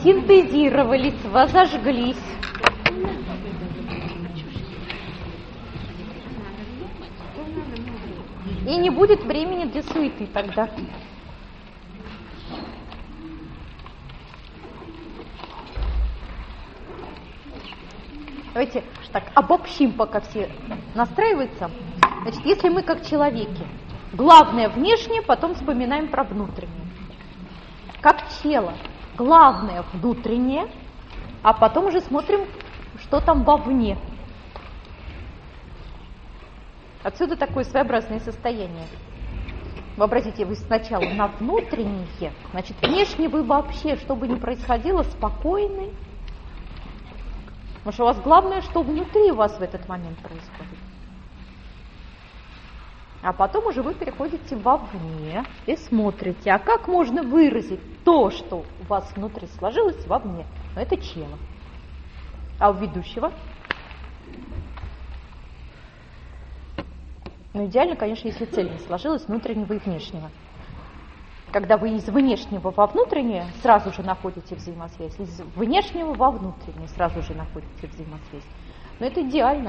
синтезировались, возожглись. И не будет времени для суеты тогда. Давайте так обобщим, пока все настраиваются. Значит, если мы как человеки, главное внешнее, потом вспоминаем про внутреннее. Как тело, главное внутреннее, а потом уже смотрим, что там вовне. Отсюда такое своеобразное состояние. Вообразите, вы сначала на внутреннее, значит, внешне вы вообще, что бы ни происходило, спокойны. Потому что у вас главное, что внутри у вас в этот момент происходит. А потом уже вы переходите вовне и смотрите, а как можно выразить то, что у вас внутри сложилось, вовне. Но это тело. А у ведущего? Ну, идеально, конечно, если цель не сложилась внутреннего и внешнего. Когда вы из внешнего во внутреннее сразу же находите взаимосвязь, из внешнего во внутреннее сразу же находите взаимосвязь. Но это идеально.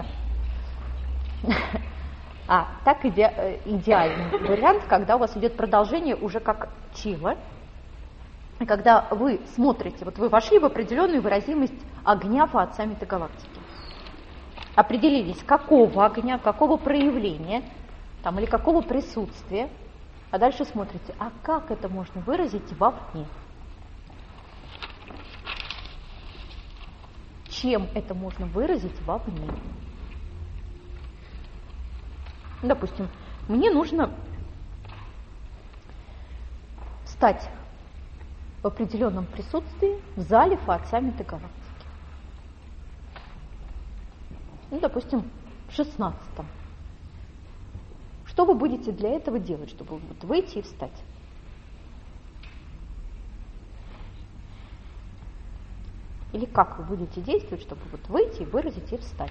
А так идеальный вариант, когда у вас идет продолжение уже как тело. И когда вы смотрите, вот вы вошли в определенную выразимость огня Фаотца метагалактики. Определились, какого огня, какого проявления, там, или какого присутствия, а дальше смотрите, а как это можно выразить вовне? Чем это можно выразить вовне? Допустим, мне нужно стать в определенном присутствии в зале Фаотца метагалактики. Ну, допустим, в 16-м. Что вы будете для этого делать, чтобы вот выйти и встать? Или как вы будете действовать, чтобы вот выйти, выразить и встать?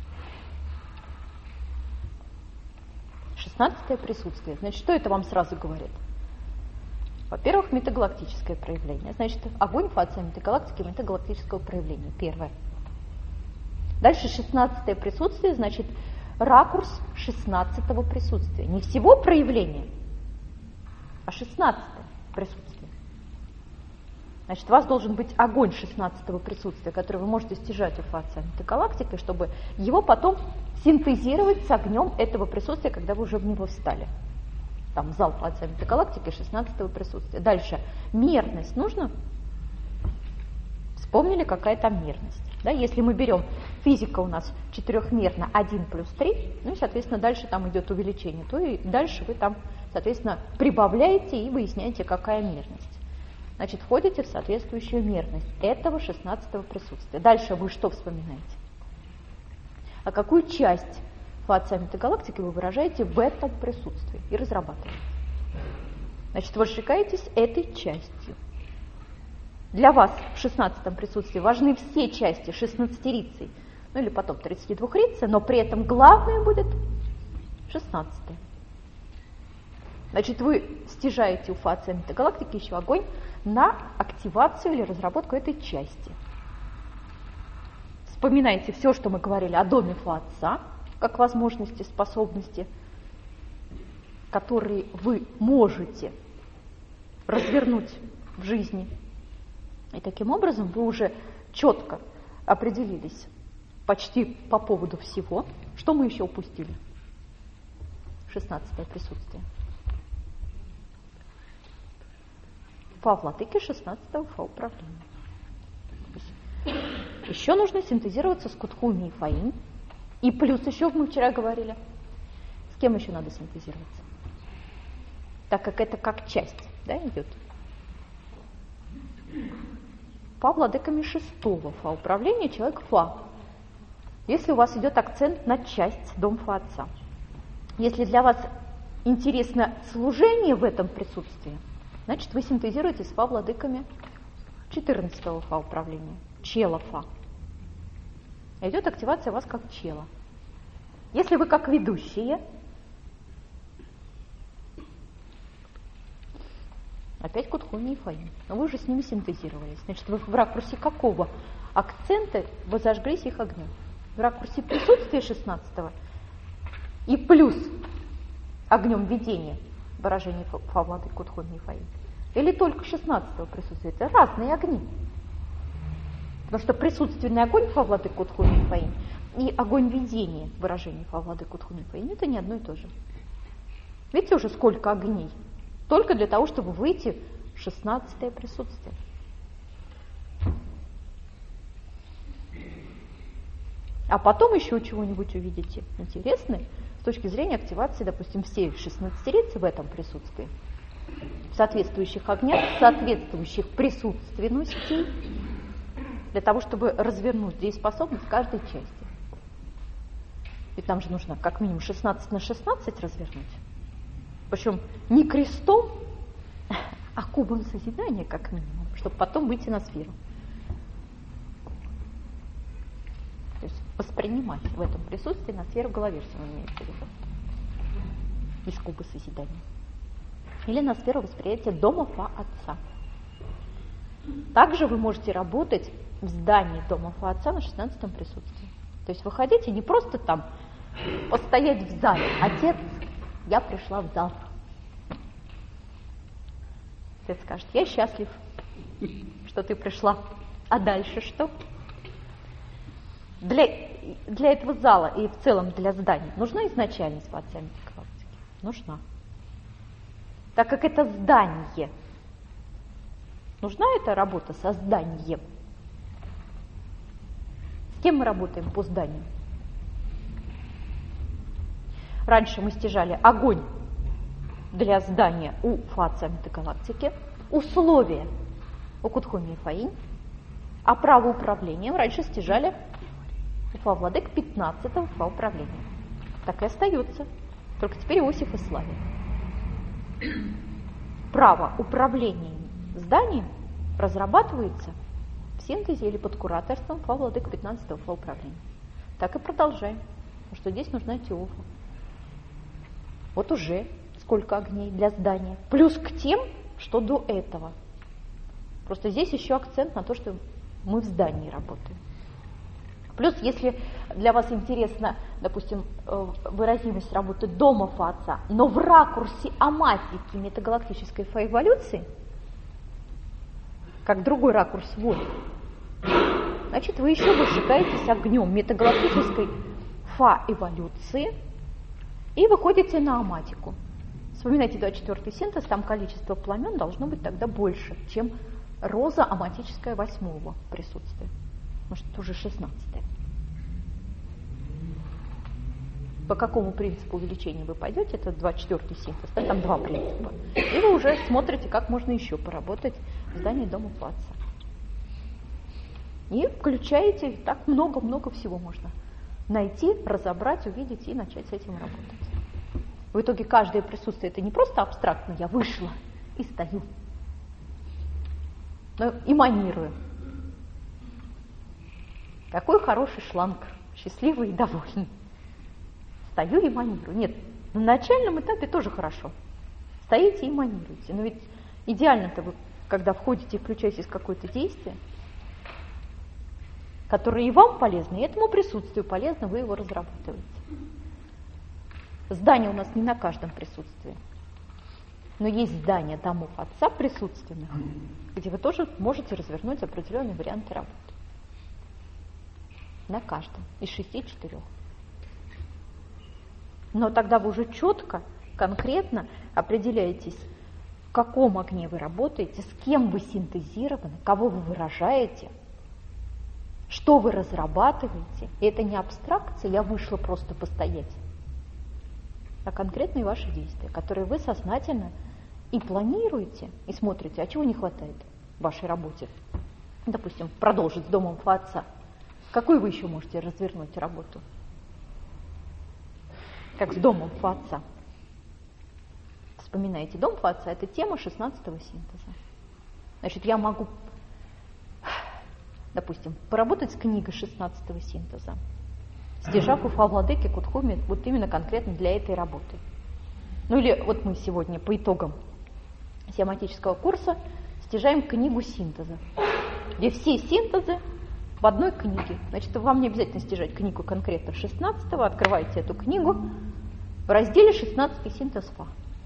16-е присутствие. Значит, что это вам сразу говорит? Во-первых, метагалактическое проявление. Значит, огонь Фаотца метагалактики метагалактического проявления. Первое. Дальше 16-е присутствие, значит, ракурс 16-го присутствия. Не всего проявления, а 16-е присутствие. Значит, у вас должен быть огонь 16-го присутствия, который вы можете стяжать у Фаотца метагалактики, чтобы его потом синтезировать с огнем этого присутствия, когда вы уже в него встали. Там зал Фаотца метагалактики 16-го присутствия. Дальше. Мерность нужно? Вспомнили, какая там мерность. Да, если мы берем, физика у нас четырехмерна 1 плюс 3, ну и, соответственно, дальше там идет увеличение, то и дальше вы там, соответственно, прибавляете и выясняете, какая мерность. Значит, входите в соответствующую мерность этого 16-го присутствия. Дальше вы что вспоминаете? А какую часть Фаотца метагалактики вы выражаете в этом присутствии и разрабатываете? Значит, вы сжигаетесь этой частью. Для вас в 16-м присутствии важны все части 16-рицей, ну или потом 32-рицей, но при этом главное будет 16-е. Значит, вы стяжаете у Фаотца метагалактики еще огонь на активацию или разработку этой части. Вспоминайте все, что мы говорили о доме Фаотца, как возможности, способности, которые вы можете развернуть в жизни. И таким образом вы уже четко определились почти по поводу всего. Что мы еще упустили? 16-е присутствие. Фа владыки 16-го фа управления. Еще нужно синтезироваться с Кутхуми и Фаинь. И плюс еще, мы вчера говорили, с кем еще надо синтезироваться? Так как это как часть, да, идет. Фа владыками 6-го фа управления, человек Фа. Если у вас идет акцент на часть дом Фаотца. Если для вас интересно служение в этом присутствии, значит, вы синтезируете с Фа владыками 14-го фа управления, чела Фа. Идет активация вас как чела. Если вы как ведущие, Опять Кутхуми и Фаин. Но вы уже с ними синтезировались. Значит, вы в ракурсе какого акцента вы зажглись их огнем? В ракурсе присутствия 16-го и плюс огнем видения выражение Фа-Владыки Кутхуми и Фаин. Или только 16-го присутствия. Это разные огни. Потому что присутственный огонь Фа-Владыки Кутхуми и Фаин и огонь видения выражение Фа-Владыки Кутхуми и Фаин это не одно и то же. Видите уже сколько огней? Только для того, чтобы выйти в 16-е присутствие. А потом еще чего-нибудь увидите интересное с точки зрения активации, допустим, всей 16-рицы в этом присутствии, в соответствующих огнях, соответствующих присутственностей, для того, чтобы развернуть дееспособность каждой части. Ведь нам же нужно как минимум 16 на 16 развернуть. Причем не крестом, а кубом созидания как минимум, чтобы потом выйти на сферу. То есть воспринимать в этом присутствии на сферу Головерсова имеется в виду. Из куба созидания. Или на сферу восприятия дома Фа-Отца. Также вы можете работать в здании дома Фа-Отца на 16-м присутствии. То есть вы хотите не просто там постоять в зале. Отец, я пришла в зал. Отец скажет, я счастлив, что ты пришла. А дальше что? Для этого зала и в целом для здания нужна изначальность по отцам галактики? Нужна. Так как это здание, нужна эта работа со зданием? С кем мы работаем по зданию? Раньше мы стяжали огонь для здания у Фа-Отца галактики, условия у Кутхуми и Фаин, а право управления раньше стяжали у Фа-Владык 15-го Фа-управления. Так и остается. Только теперь Иосиф и Славия. Право управления зданием разрабатывается в синтезе или под кураторством Фа-Владык 15-го Фа-управления. Так и продолжаем. Потому что здесь нужна Теофа. Вот уже сколько огней для здания. Плюс к тем, что до этого. Просто здесь еще акцент на то, что мы в здании работаем. Плюс, если для вас интересна, допустим, выразимость работы дома Фа-Отца, но в ракурсе аматики метагалактической фа-эволюции, как другой ракурс воли, значит, вы еще высекаетесь огнем метагалактической фа-эволюции и выходите на аматику. Вспоминайте 24-й синтез, там количество пламен должно быть тогда больше, чем роза аматическая 8-го присутствия. Может, это уже 16-е. По какому принципу увеличения вы пойдете, это 24-й синтез, да, там два принципа. И вы уже смотрите, как можно еще поработать в здании дома Фа-Отца. И включаете, так много-много всего можно найти, разобрать, увидеть и начать с этим работать. В итоге каждое присутствие это не просто абстрактно, я вышла и стою, но эманирую. Какой хороший шланг, счастливый и довольный. Стою и манирую. Нет, на начальном этапе тоже хорошо. Стоите и манируете. Но ведь идеально-то вы, когда входите и включаетесь в какое-то действие, которое и вам полезно, и этому присутствию полезно, вы его разрабатываете. Здание у нас не на каждом присутствии. Но есть здания домов Отца присутственных, где вы тоже можете развернуть определенные варианты работы. На каждом из 6-4. Но тогда вы уже четко, конкретно определяетесь, в каком огне вы работаете, с кем вы синтезированы, кого вы выражаете, что вы разрабатываете. И это не абстракция, я вышла просто постоять, а конкретные ваши действия, которые вы сознательно и планируете, и смотрите, а чего не хватает в вашей работе. Допустим, продолжить с домом Фа-Отца. Какую вы еще можете развернуть работу? Как с домом Фа-Отца. Вспоминаете, дом Фа-Отца – это тема 16-го синтеза. Значит, я могу, допустим, поработать с книгой 16-го синтеза, стяжав у Фа-Владыки Кутхуми вот именно конкретно для этой работы. Ну или вот мы сегодня по итогам семантического курса стяжаем книгу синтеза, где все синтезы в одной книге. Значит, вам не обязательно стяжать книгу конкретно 16-го, открываете эту книгу в разделе 16 синтез ФА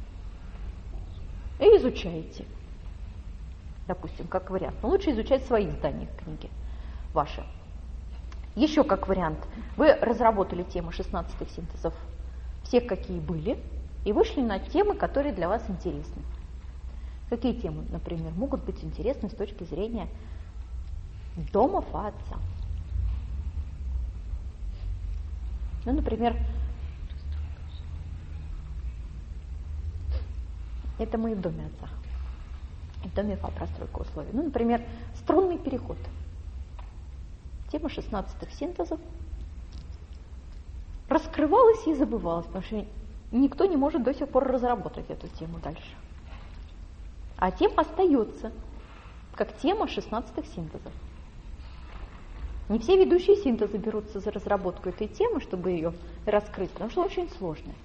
и изучаете. Допустим, как вариант. Но лучше изучать свои издания книги, ваши. Еще как вариант. Вы разработали темы 16 синтезов, всех, какие были, и вышли на темы, которые для вас интересны. Какие темы, например, могут быть интересны с точки зрения дома Фа отца? Ну, например, это мы и в доме отца. В доме Фа простройка условий. Ну, например, струнный переход. Тема 16 синтезов раскрывалась и забывалась, потому что никто не может до сих пор разработать эту тему дальше. А тема остается как тема 16 синтезов. Не все ведущие синтезы берутся за разработку этой темы, чтобы ее раскрыть, потому что очень сложная.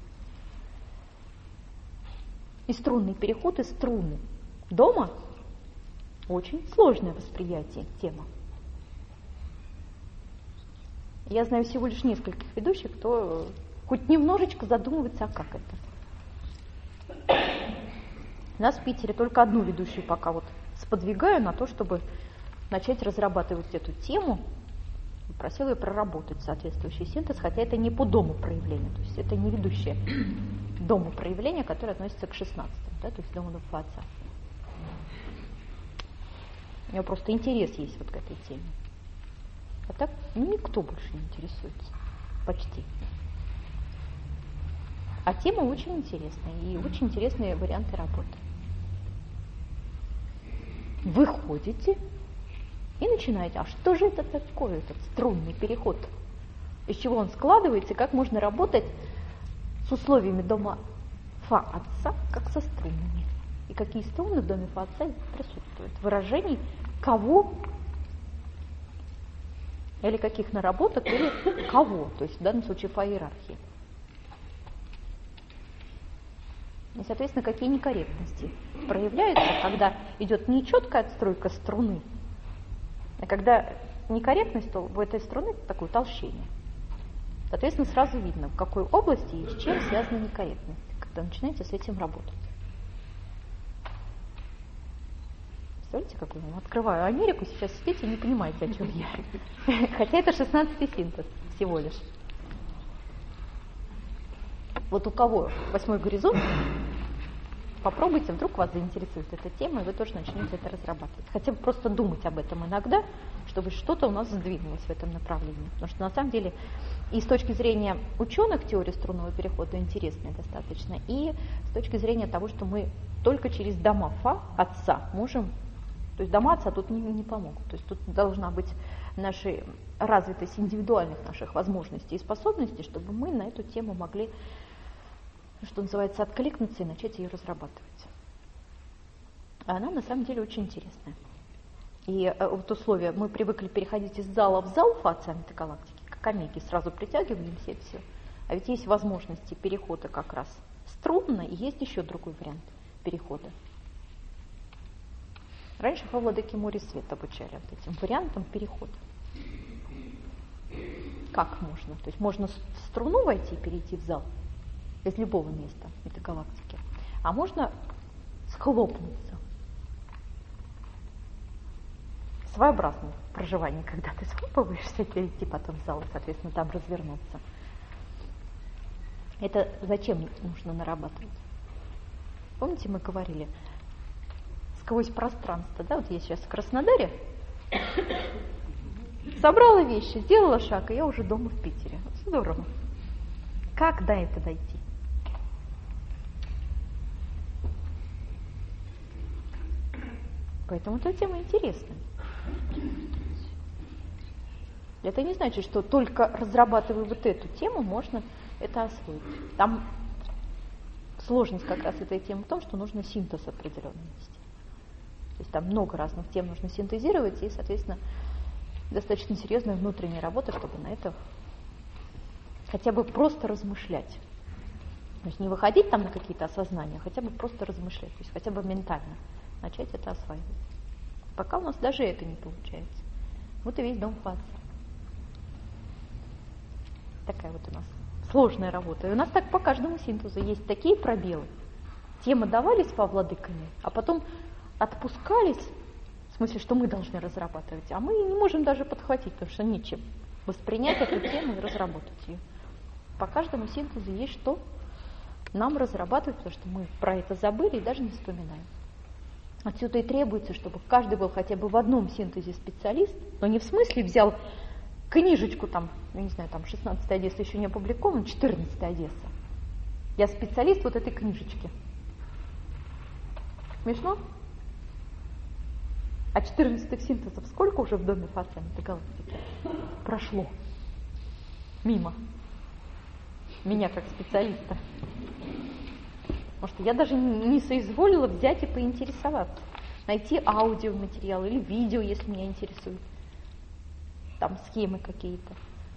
И струнный переход, и струны дома очень сложное восприятие темы. Я знаю всего лишь нескольких ведущих, кто хоть немножечко задумывается, а как это. У нас в Питере только одну ведущую пока вот сподвигаю на то, чтобы начать разрабатывать эту тему. Просила ее проработать соответствующий синтез, хотя это не по дому проявления, то есть это не ведущее дому проявления, которое относится к 16, да, то есть дому Фа отца. У него просто интерес есть вот к этой теме. А так никто больше не интересуется. Почти. А тема очень интересная, и очень интересные варианты работы. Вы ходите и начинаете, а что же это такое, этот струнный переход? Из чего он складывается, и как можно работать с условиями дома Фа отца, как со струнами? И какие струны в доме Фа отца присутствуют? Выражений кого или каких наработок, или кого, то есть в данном случае Фа иерархии. И, соответственно, какие некорректности проявляются, когда идет нечеткая отстройка струны, а когда некорректность, то в этой струны такое утолщение. Соответственно, сразу видно, в какой области и с чем связана некорректность, когда начинаете с этим работать. Представляете, какой я открываю Америку, сейчас сидите и не понимаете, о чем я. Хотя это 16-й синтез всего лишь. Вот у кого 8-й горизонт, попробуйте, вдруг вас заинтересует эта тема, и вы тоже начнете это разрабатывать. Хотя бы просто думать об этом иногда, чтобы что-то у нас сдвинулось в этом направлении. Потому что на самом деле и с точки зрения ученых теория струнного перехода интересная достаточно, и с точки зрения того, что мы только через дома Фа отца можем, то есть дома отца тут не помогут. То есть тут должна быть наша развитость индивидуальных наших возможностей и способностей, чтобы мы на эту тему могли, что называется, откликнуться и начать ее разрабатывать. А она на самом деле очень интересная. И вот условия, мы привыкли переходить из зала в зал Фа отца метагалактики, как омеги, сразу притягиваемся и все. А ведь есть возможности перехода как раз струнно, и есть еще другой вариант перехода. Раньше во Владыке Море Свет обучали вот этим вариантам перехода. Как можно? То есть можно в струну войти и перейти в зал из любого места метагалактики, а можно схлопнуться. Своеобразное проживание, когда ты схлопываешься, перейти потом в зал и, соответственно, там развернуться. Это зачем нужно нарабатывать? Помните, мы говорили, сквозь пространство, да, вот я сейчас в Краснодаре, собрала вещи, сделала шаг, и я уже дома в Питере. Здорово. Как до этого дойти? Поэтому эта тема интересная. Это не значит, что только разрабатывая вот эту тему, можно это освоить. Там сложность как раз этой темы в том, что нужно синтез определенный вести. То есть там много разных тем нужно синтезировать, и, соответственно, достаточно серьезная внутренняя работа, чтобы на это хотя бы просто размышлять. То есть не выходить там на какие-то осознания, а хотя бы просто размышлять, то есть хотя бы ментально начать это осваивать. Пока у нас даже это не получается. Вот и весь дом фаци. Такая вот у нас сложная работа. И у нас так по каждому синтезу есть такие пробелы. Темы давались во владыками, а потом отпускались, в смысле, что мы должны разрабатывать, а мы не можем даже подхватить, потому что нечем воспринять эту тему и разработать ее. По каждому синтезу есть что нам разрабатывать, потому что мы про это забыли и даже не вспоминаем. Отсюда и требуется, чтобы каждый был хотя бы в одном синтезе специалист, но не в смысле взял книжечку, там, я не знаю, там 16-я Одесса еще не опубликована, 14-я Одесса. Я специалист вот этой книжечки. Смешно? А 14-х синтезов сколько уже в доме Фаци-Амиты Галактики прошло? Мимо. Меня как специалиста. Потому что я даже не соизволила взять и поинтересоваться. Найти аудиоматериал или видео, если меня интересует. Там схемы какие-то.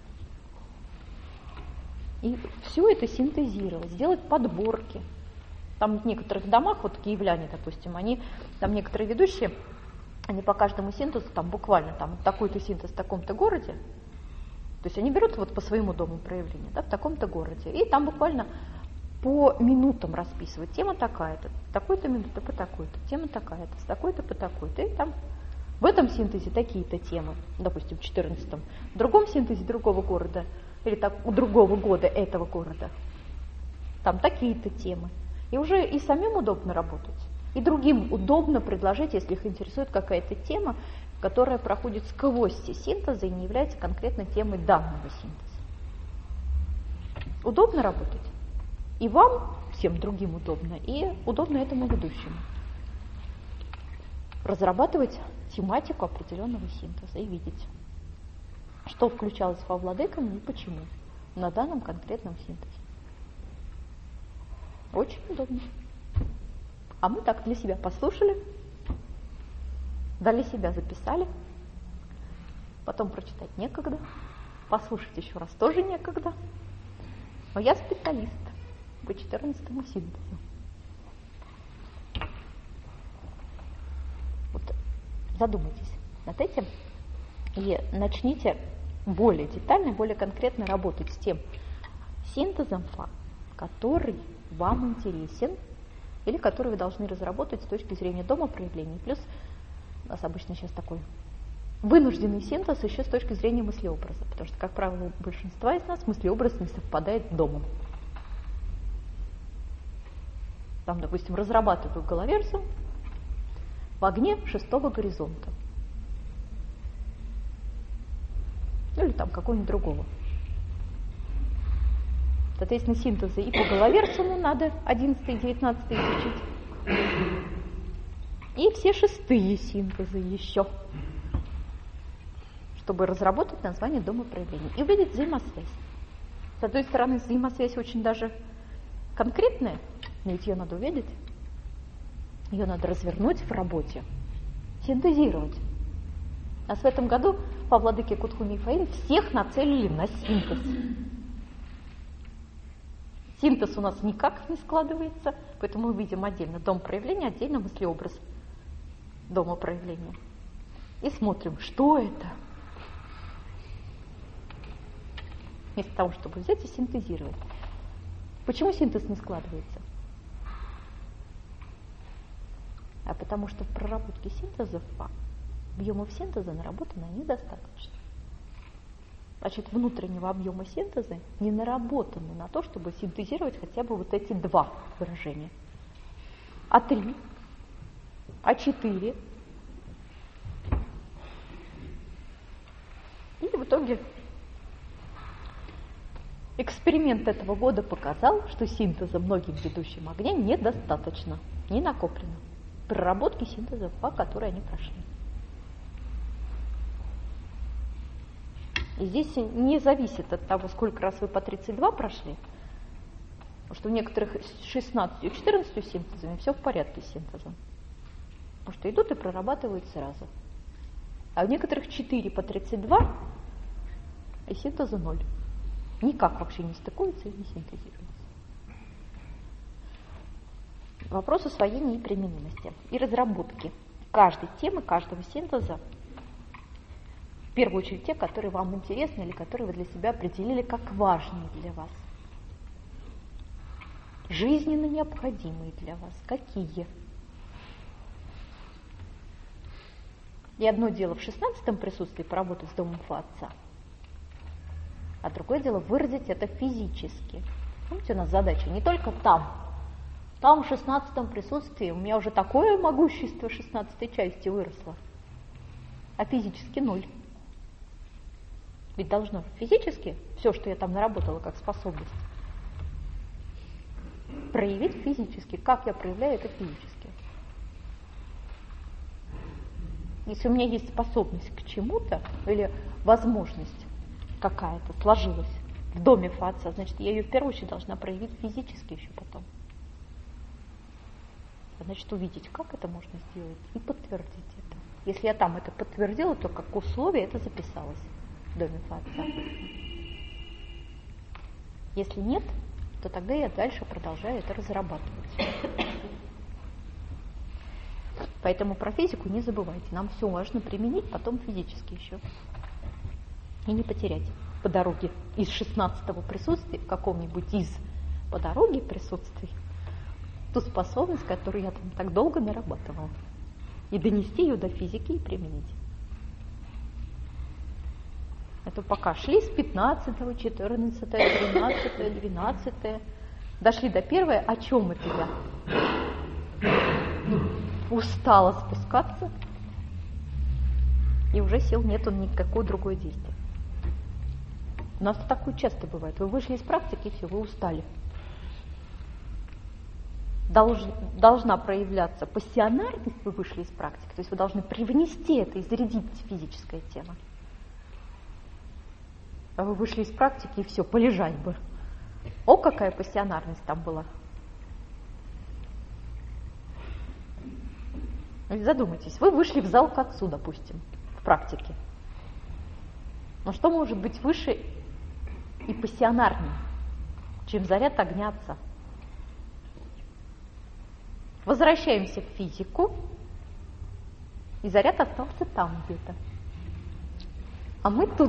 И все это синтезировать, сделать подборки. Там в некоторых домах, вот киевляне, допустим, они, там некоторые ведущие, они по каждому синтезу, там буквально там такой-то синтез в таком-то городе, то есть они берут вот по своему дому проявления, да, в таком-то городе, и там буквально по минутам расписывать. Тема такая-то, такой-то минута по такой-то, тема такая-то, с такой-то по такой-то, и там в этом синтезе такие-то темы, допустим, в 14-м, в другом синтезе другого города, или так, у другого года этого города, там такие-то темы. И уже и самим удобно работать, и другим удобно предложить, если их интересует какая-то тема, которая проходит сквозь все синтезы и не является конкретно темой данного синтеза. Удобно работать? И вам, всем другим удобно, и удобно этому ведущему. Разрабатывать тематику определенного синтеза и видеть, что включалось во владыкам и почему на данном конкретном синтезе. Очень удобно. А мы так для себя послушали, для себя записали, потом прочитать некогда, послушать еще раз тоже некогда. Но я специалист по 14-му синтезу. Вот задумайтесь над этим и начните более детально, более конкретно работать с тем синтезом, который вам интересен или который вы должны разработать с точки зрения дома проявлений. Плюс у нас обычно сейчас такой вынужденный синтез еще с точки зрения мыслеобраза, потому что, как правило, у большинства из нас мыслеобраз не совпадает с домом. Там, допустим, разрабатываю головерсу в огне 6-го горизонта. Или там какого-нибудь другого. Соответственно, синтезы и по головерсуму надо 11 и 19 изучить. И все 6-е синтезы еще, чтобы разработать название дома проявлений и увидеть взаимосвязь. С одной стороны, взаимосвязь очень даже конкретная, но ведь ее надо увидеть, ее надо развернуть в работе, синтезировать. А в этом году по владыке Кутху Михаил всех нацелили на синтез. Синтез у нас никак не складывается, поэтому мы видим отдельно дом проявления, отдельно мыслеобраз дома проявления. И смотрим, что это. Вместо того, чтобы взять и синтезировать. Почему синтез не складывается? А потому что в проработке синтезов объемов синтеза наработано недостаточно. Значит, внутреннего объема синтеза не наработано на то, чтобы синтезировать хотя бы вот эти 2 выражения. А3, А4. И в итоге эксперимент этого года показал, что синтеза многим ведущим огня недостаточно, не накоплено. Проработки синтеза, по которой они прошли. И здесь не зависит от того, сколько раз вы по 32 прошли, потому что у некоторых с 16 и 14 синтезами все в порядке с синтезом. Потому что идут и прорабатывают сразу. А у некоторых 4 по 32 и синтеза 0. Никак вообще не стыкуются и не синтезируются. Вопрос усвоения и применимости, и разработки каждой темы, каждого синтеза, в первую очередь те, которые вам интересны или которые вы для себя определили как важные для вас. Жизненно необходимые для вас. Какие? И одно дело в 16-м присутствии поработать с домом Фа-Отца, а другое дело выразить это физически. Помните, у нас задача не только там в 16-м присутствии у меня уже такое могущество 16-й части выросло, а физически 0. Ведь должно физически все, что я там наработала как способность, проявить физически. Как я проявляю это физически? Если у меня есть способность к чему-то или возможность какая-то сложилась в доме Фа-Отца, значит, я ее в первую очередь должна проявить физически еще потом. Значит, увидеть, как это можно сделать, и подтвердить это. Если я там это подтвердила, то как условие это записалось в доме Фа-Отца. Если нет, то тогда я дальше продолжаю это разрабатывать. Поэтому про физику не забывайте. Нам все важно применить, потом физически еще. И не потерять по дороге из 16-го присутствия, в каком-нибудь из по дороге присутствий, ту способность, которую я там так долго нарабатывала. И донести ее до физики и применить. Это пока шли с 15-го, 14-го, 13-го, 12-го, дошли до первой, о чем это я? Устала спускаться, и уже сил нету никакое другое действие. У нас такое часто бывает. Вы вышли из практики, и все, вы устали. Должна проявляться пассионарность, вы вышли из практики, то есть вы должны привнести это и зарядить физическое тело. А вы вышли из практики, и все, полежать бы. О, какая пассионарность там была. Задумайтесь, вы вышли в зал к отцу, допустим, в практике. Но что может быть выше и пассионарнее, чем заряд огня отца? Возвращаемся в физику, и заряд остался там где-то. А мы тут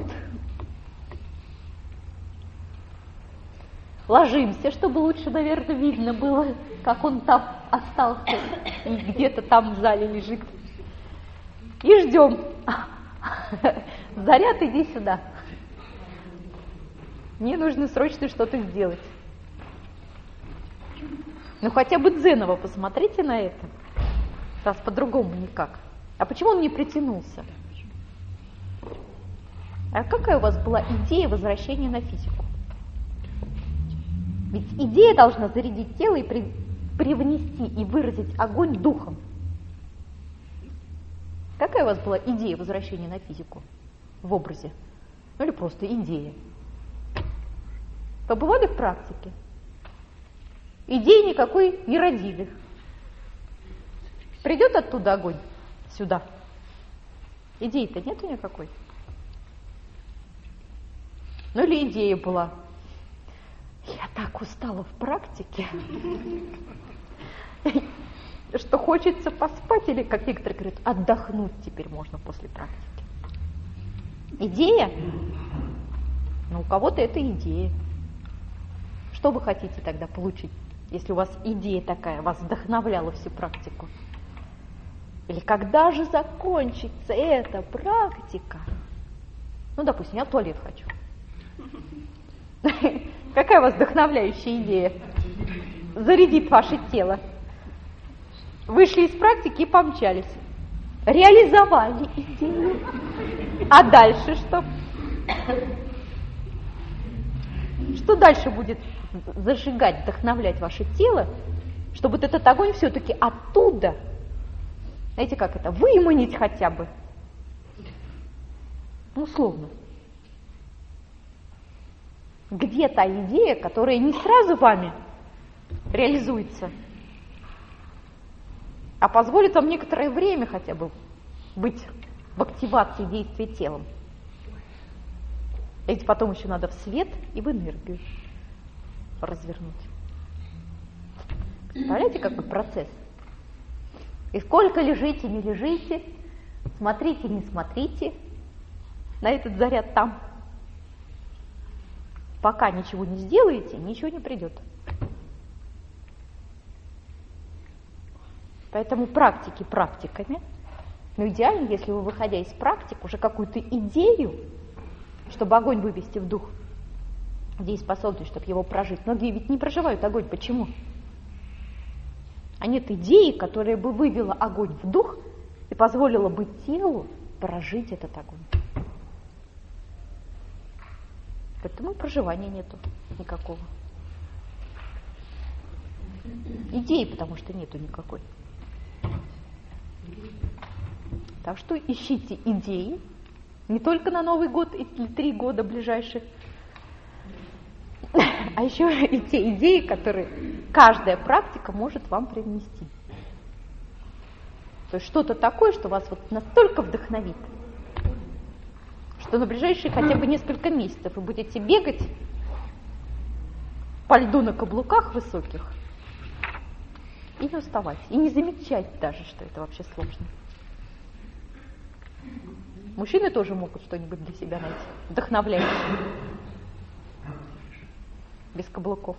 ложимся, чтобы лучше, наверное, видно было, как он там остался и где-то там в зале лежит. И ждем. Заряд, иди сюда. Мне нужно срочно что-то сделать. Ну хотя бы дзеново посмотрите на это. Раз по-другому никак. А почему он не притянулся? А какая у вас была идея возвращения на физику? Ведь идея должна зарядить тело и привнести и выразить огонь духом. Какая у вас была идея возвращения на физику в образе? Ну или просто идея? Побывали в практике? Идеи никакой не родили. Придет оттуда огонь сюда. Идеи-то нету никакой. Ну или идея была: я так устала в практике, что хочется поспать, или, как некоторые говорят, отдохнуть теперь можно после практики. Идея? Ну, у кого-то это идея. Что вы хотите тогда получить, если у вас идея такая, вас вдохновляла всю практику? Или когда же закончится эта практика? Ну, допустим, я в туалет хочу. Какая у вас вдохновляющая идея? Зарядит ваше тело. Вышли из практики и помчались. Реализовали идею. А дальше что? Что дальше будет зажигать, вдохновлять ваше тело, чтобы вот этот огонь все-таки оттуда, знаете, как это, выманить хотя бы? Ну, условно. Где та идея, которая не сразу вами реализуется, а позволит вам некоторое время хотя бы быть в активации действия телом. Ведь потом еще надо в свет и в энергию развернуть. Представляете, какой процесс? И сколько лежите, не лежите, смотрите, не смотрите на этот заряд там. Пока ничего не сделаете, ничего не придет. Поэтому практики практиками. Но идеально, если вы, выходя из практик, уже какую-то идею, чтобы огонь вывести в дух, дееспособность, чтобы его прожить. Многие ведь не проживают огонь. Почему? А нет идеи, которая бы вывела огонь в дух и позволила бы телу прожить этот огонь. Поэтому проживания нету никакого. Идеи, потому что нету никакой. Так что ищите идеи, не только на Новый год или 3 года ближайших, а еще и те идеи, которые каждая практика может вам привнести. То есть что-то такое, что вас вот настолько вдохновит, что на ближайшие хотя бы несколько месяцев вы будете бегать по льду на каблуках высоких и не уставать, и не замечать даже, что это вообще сложно. Мужчины тоже могут что-нибудь для себя найти, вдохновляющее, без каблуков.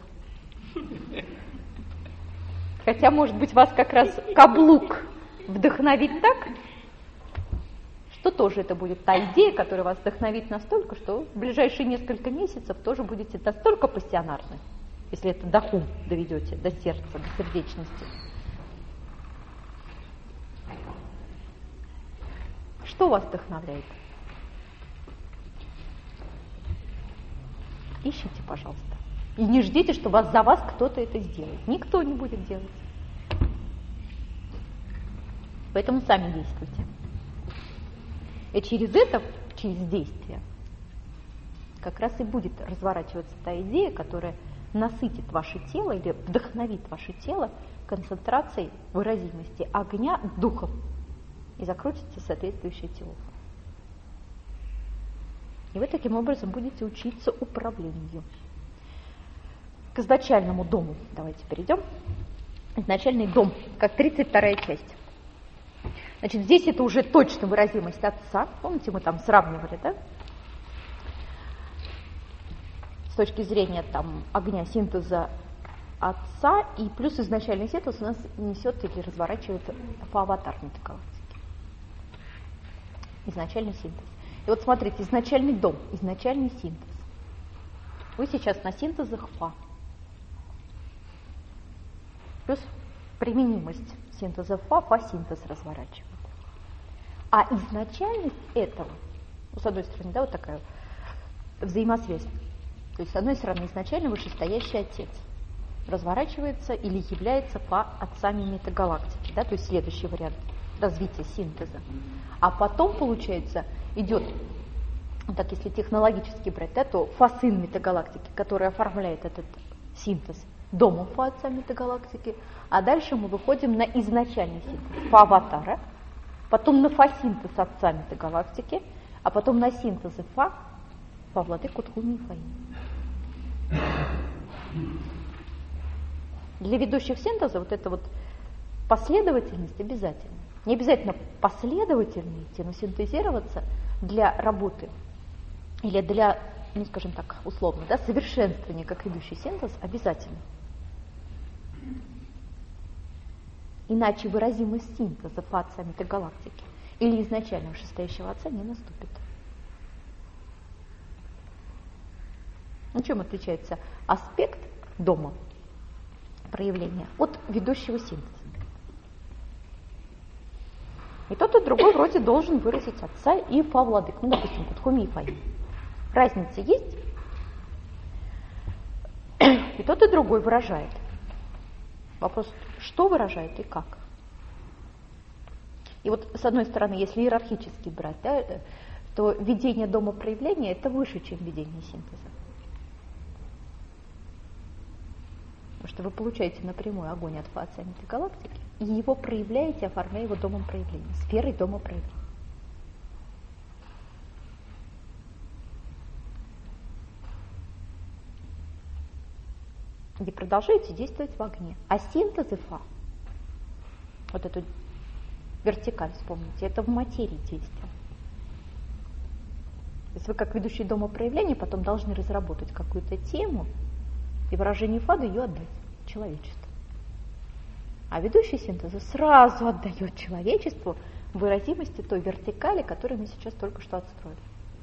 Хотя, может быть, вас как раз каблук вдохновит так, что тоже это будет та идея, которая вас вдохновит настолько, что в ближайшие несколько месяцев тоже будете настолько пассионарны, если это до хум доведете, до сердца, до сердечности. Что вас вдохновляет? Ищите, пожалуйста. И не ждите, что за вас кто-то это сделает. Никто не будет делать. Поэтому сами действуйте. И через это, через действие, как раз и будет разворачиваться та идея, которая насытит ваше тело или вдохновит ваше тело концентрацией выразимости огня духом и закрутится соответствующее тело. И вы таким образом будете учиться управлению. К изначальному дому давайте перейдем. Изначальный дом, как 32-я часть. Значит, здесь это уже точно выразимость Отца. Помните, мы там сравнивали, да? С точки зрения там огня синтеза Отца, и плюс изначальный синтез у нас несет или разворачивает фа-аватар галактики. Изначальный синтез. И вот смотрите, изначальный дом, изначальный синтез. Вы сейчас на синтезах фа. Плюс применимость синтеза фа-синтез разворачивает. А изначальность этого, с одной стороны, да, вот такая взаимосвязь. То есть, с одной стороны, изначально вышестоящий Отец разворачивается или является отцами метагалактики, да, то есть следующий вариант развития синтеза. А потом, получается, идет, так если технологически брать, да, то фа-сын метагалактики, который оформляет этот синтез домом фа-отца метагалактики, а дальше мы выходим на изначальный синтез фа-аватара, потом на фа-синтез отца метагалактики, а потом на синтезы фа-владыку Тхуми и Фаи. Для ведущих синтеза вот эта вот последовательность обязательна. Не обязательно последовательно идти, но синтезироваться для работы или для, ну скажем так, условно, да, совершенствования как ведущий синтез обязательно. Иначе выразимость синтеза фа-отца метагалактики или изначально вышестоящего отца не наступит. Ну, чем отличается аспект дома проявления от ведущего синтеза? И тот, и другой вроде должен выразить отца и фа-владык. Ну, допустим, Тхуми и Фаи. Разница есть? И тот, и другой выражает. Вопрос, что выражает и как? И вот, с одной стороны, если иерархически брать, да, то ведение дома проявления – это выше, чем ведение синтеза. Потому что вы получаете напрямую огонь от фа-отца метагалактики, и его проявляете, оформляя его домом проявления, сферой дома проявления. где продолжаете действовать в огне. А синтезы Фа, вот эту вертикаль, вспомните, это в материи действия. То есть вы, как ведущий дома проявления, потом должны разработать какую-то тему и выражение Фада ее отдать человечеству. А ведущий синтеза сразу отдает человечеству выразимости той вертикали, которую мы сейчас только что отстроили.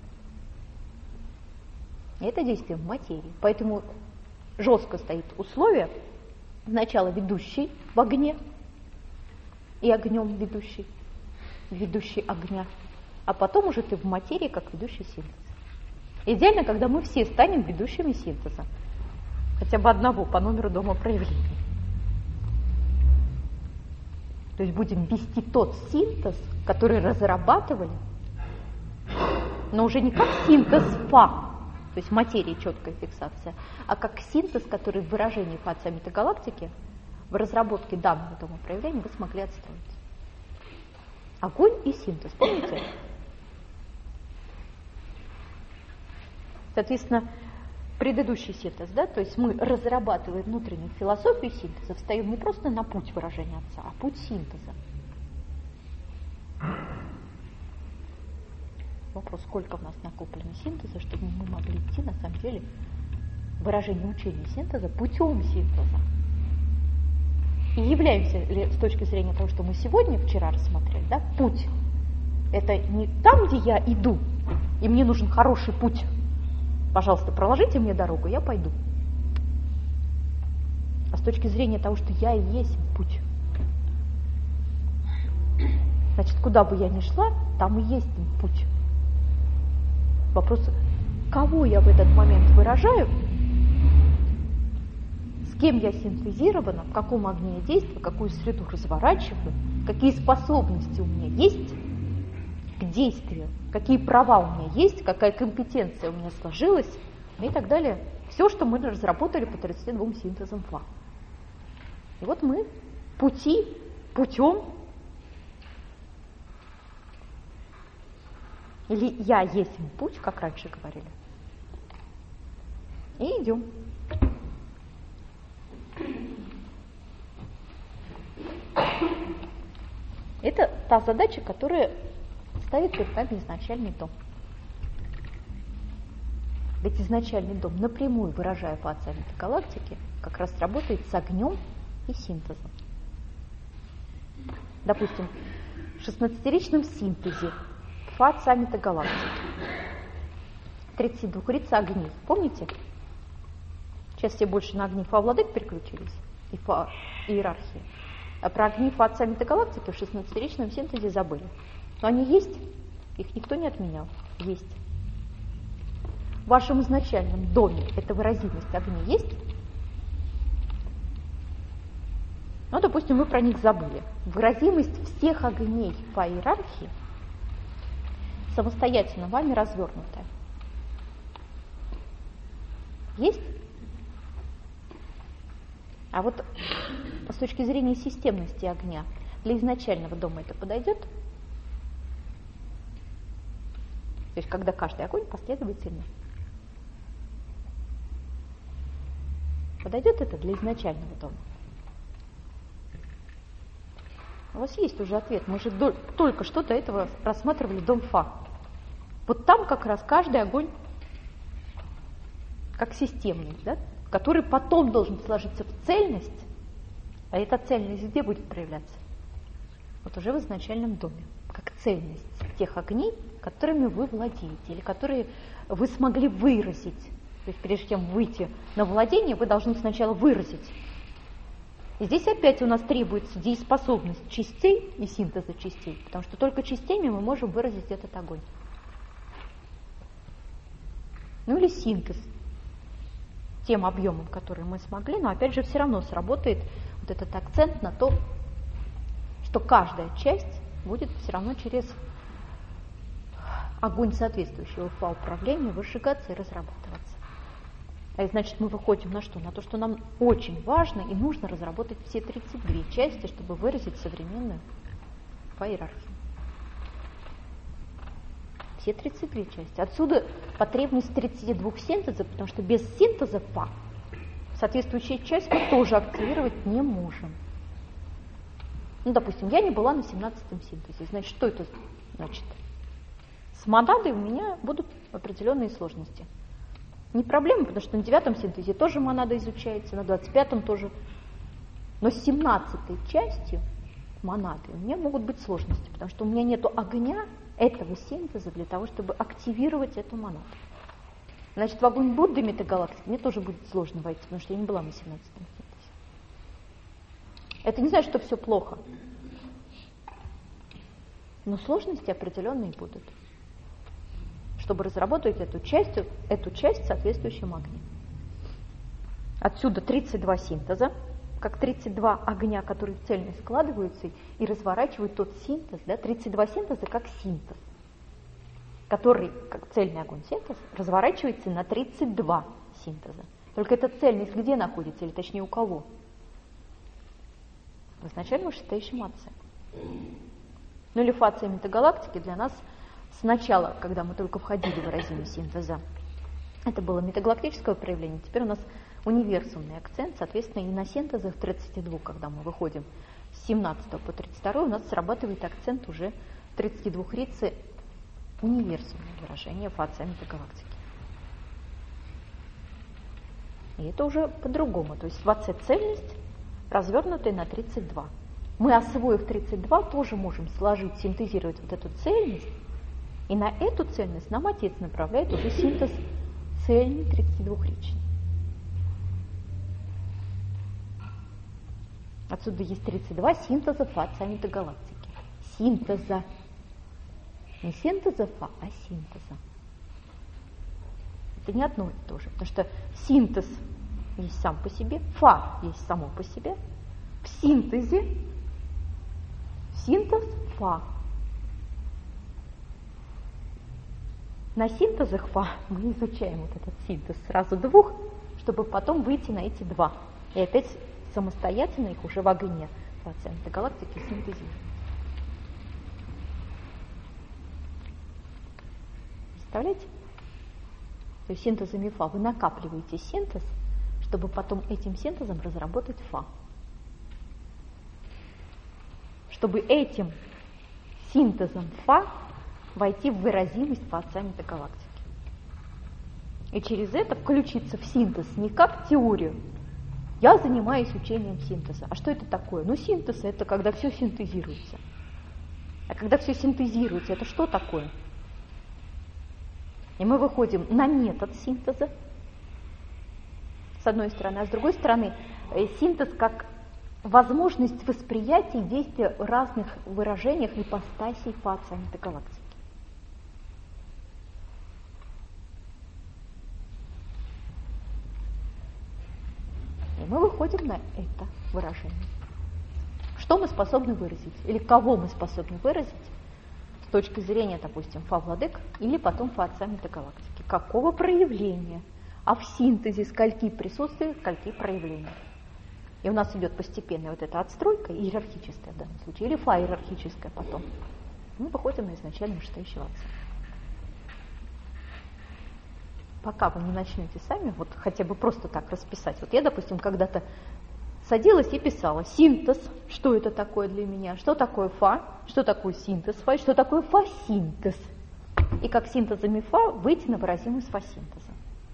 И это действие в материи. Поэтому жестко стоит условие: сначала ведущий в огне и огнем ведущий огня, а потом уже ты в материи, как ведущий синтеза. Идеально, когда мы все станем ведущими синтеза, хотя бы одного по номеру дома проявления. То есть будем вести тот синтез, который разрабатывали, но уже не как синтез Фа, то есть материи четкая фиксация, а как синтез, который в выражении Фа саммита галактики в разработке данного дома проявления вы смогли отстроить. Огонь и синтез, помните? Соответственно, предыдущий синтез, да, то есть мы, разрабатывая внутреннюю философию синтеза, встаем не просто на путь выражения Отца, а путь синтеза. Вопрос, сколько у нас накоплено синтеза, чтобы мы могли идти, на самом деле, выражение учения синтеза путем синтеза. И являемся ли, с точки зрения того, что мы сегодня, вчера рассмотрели, да, путь. Это не там, где я иду, и мне нужен хороший путь. Пожалуйста, проложите мне дорогу, я пойду. А с точки зрения того, что я и есть путь. Значит, куда бы я ни шла, там и есть путь. Вопрос, кого я в этот момент выражаю, с кем я синтезирована, в каком огне я действую, какую среду разворачиваю, какие способности у меня есть к действию, какие права у меня есть, какая компетенция у меня сложилась и так далее. Все, что мы разработали по 32 синтезам Фа. И вот мы путем, или я есть путь, как раньше говорили, и идем. Это та задача, которая ставит перед нами изначальный дом. Ведь изначальный дом, напрямую выражая Фа саммита галактики, как раз работает с огнем и синтезом. Допустим, в 16-ричном синтезе Фа саммита галактики 32 рица огней. Помните? Сейчас все больше на огни Фа владык переключились, и Фа иерархии. А про огни Фа саммита галактики в 16-ричном синтезе забыли. Но они есть, их никто не отменял. Есть. В вашем изначальном доме эта выразимость огней есть? Ну, допустим, мы про них забыли. Выразимость всех огней по иерархии самостоятельно вами развернутая. Есть? А вот с точки зрения системности огня, для изначального дома это подойдет? То есть, когда каждый огонь последовательно. Подойдет это для изначального дома? У вас есть уже ответ. Мы же только что до этого рассматривали дом Фа. Вот там как раз каждый огонь как системный, да, который потом должен сложиться в цельность. А эта цельность где будет проявляться? Вот уже в изначальном доме. Как цельность тех огней, которыми вы владеете, или которые вы смогли выразить. То есть прежде чем выйти на владение, вы должны сначала выразить. И здесь опять у нас требуется дееспособность частей и синтеза частей, потому что только частями мы можем выразить этот огонь. Ну или синтез тем объемом, который мы смогли, но опять же все равно сработает вот этот акцент на то, что каждая часть будет все равно через огонь соответствующего Фа управления выжигаться и разрабатываться. А значит, мы выходим на что? На то, что нам очень важно и нужно разработать все 32 части, чтобы выразить современную Фа иерархию. Все 32 части. Отсюда потребность 32 синтеза, потому что без синтеза Фа соответствующую часть мы тоже активировать не можем. Ну, допустим, я не была на 17-м синтезе. Значит, что это значит? С монадой у меня будут определенные сложности. Не проблема, потому что на 9-м синтезе тоже монада изучается, на 25-м тоже. Но с 17-й частью монады у меня могут быть сложности, потому что у меня нет огня этого синтеза для того, чтобы активировать эту монаду. Значит, в огонь Будды метагалактики мне тоже будет сложно войти, потому что я не была на 17-м синтезе. Это не значит, что все плохо. Но сложности определенные будут, чтобы разработать эту часть соответствующим огнем. Отсюда 32 синтеза, как 32 огня, которые цельно складываются и разворачивают тот синтез. Да? 32 синтеза как синтез, который, как цельный огонь синтез, разворачивается на 32 синтеза. Только эта цельность где находится, или точнее у кого? В изначально вышестоящем отце. Ну или фация метагалактики для нас сначала, когда мы только входили в выразимость синтеза, это было метагалактическое проявление. Теперь у нас универсумный акцент, соответственно, и на синтезах 32, когда мы выходим с 17 по 32, у нас срабатывает акцент уже 32 рицы, универсумное выражение фация метагалактики. И это уже по-другому, то есть фация цельность, развернутая на 32. Мы, освоив 32, тоже можем сложить, синтезировать вот эту цельность, и на эту цельность нам Отец направляет уже синтез цельный 32-ричный. Отсюда есть 32 синтеза фация метагалактики. Синтеза. Не синтеза фа, а синтеза. Это не одно и то же, потому что синтез есть сам по себе, фа есть само по себе. В синтезе синтез фа. На синтезах фа мы изучаем вот этот синтез сразу двух, чтобы потом выйти на эти два. И опять самостоятельно их уже в огне фация метагалактики синтезируем. Представляете? То есть синтезами фа вы накапливаете синтез, чтобы потом этим синтезом разработать фа. Чтобы этим синтезом фа войти в выразимость фация метагалактики. И через это включиться в синтез не как теорию. Я занимаюсь учением синтеза. А что это такое? Ну, синтез – это когда все синтезируется. А когда все синтезируется, это что такое? И мы выходим на метод синтеза, с одной стороны, а с другой стороны, синтез как возможность восприятия и действия в разных выражениях ипостасей фация метагалактики. И мы выходим на это выражение. Что мы способны выразить? Или кого мы способны выразить с точки зрения, допустим, фа-владык или потом фация метагалактики? Какого проявления? А в синтезе скольки присутствия, скольки проявления? И у нас идет постепенная вот эта отстройка, иерархическая в данном случае, или фа-иерархическая потом. Мы выходим на изначально вышестоящий акцент. Пока вы не начнете сами, вот хотя бы просто так расписать. Вот я, допустим, когда-то садилась и писала синтез, что это такое для меня, что такое фа, что такое синтез фа, что такое фа-синтез. И как синтезами фа выйти на выразимость фа-синтеза.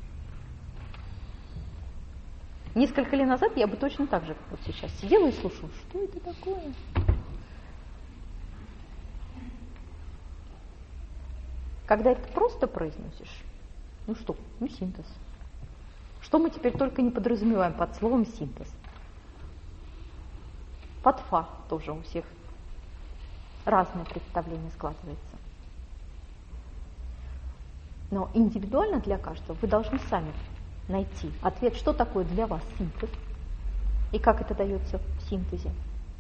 Несколько лет назад я бы точно так же, как вот сейчас, сидела и слушала, что это такое. Когда это просто произносишь, ну что, ну синтез. Что мы теперь только не подразумеваем под словом синтез? Под фа тоже у всех разное представление складывается. Но индивидуально для каждого вы должны сами найти ответ, что такое для вас синтез и как это дается в синтезе.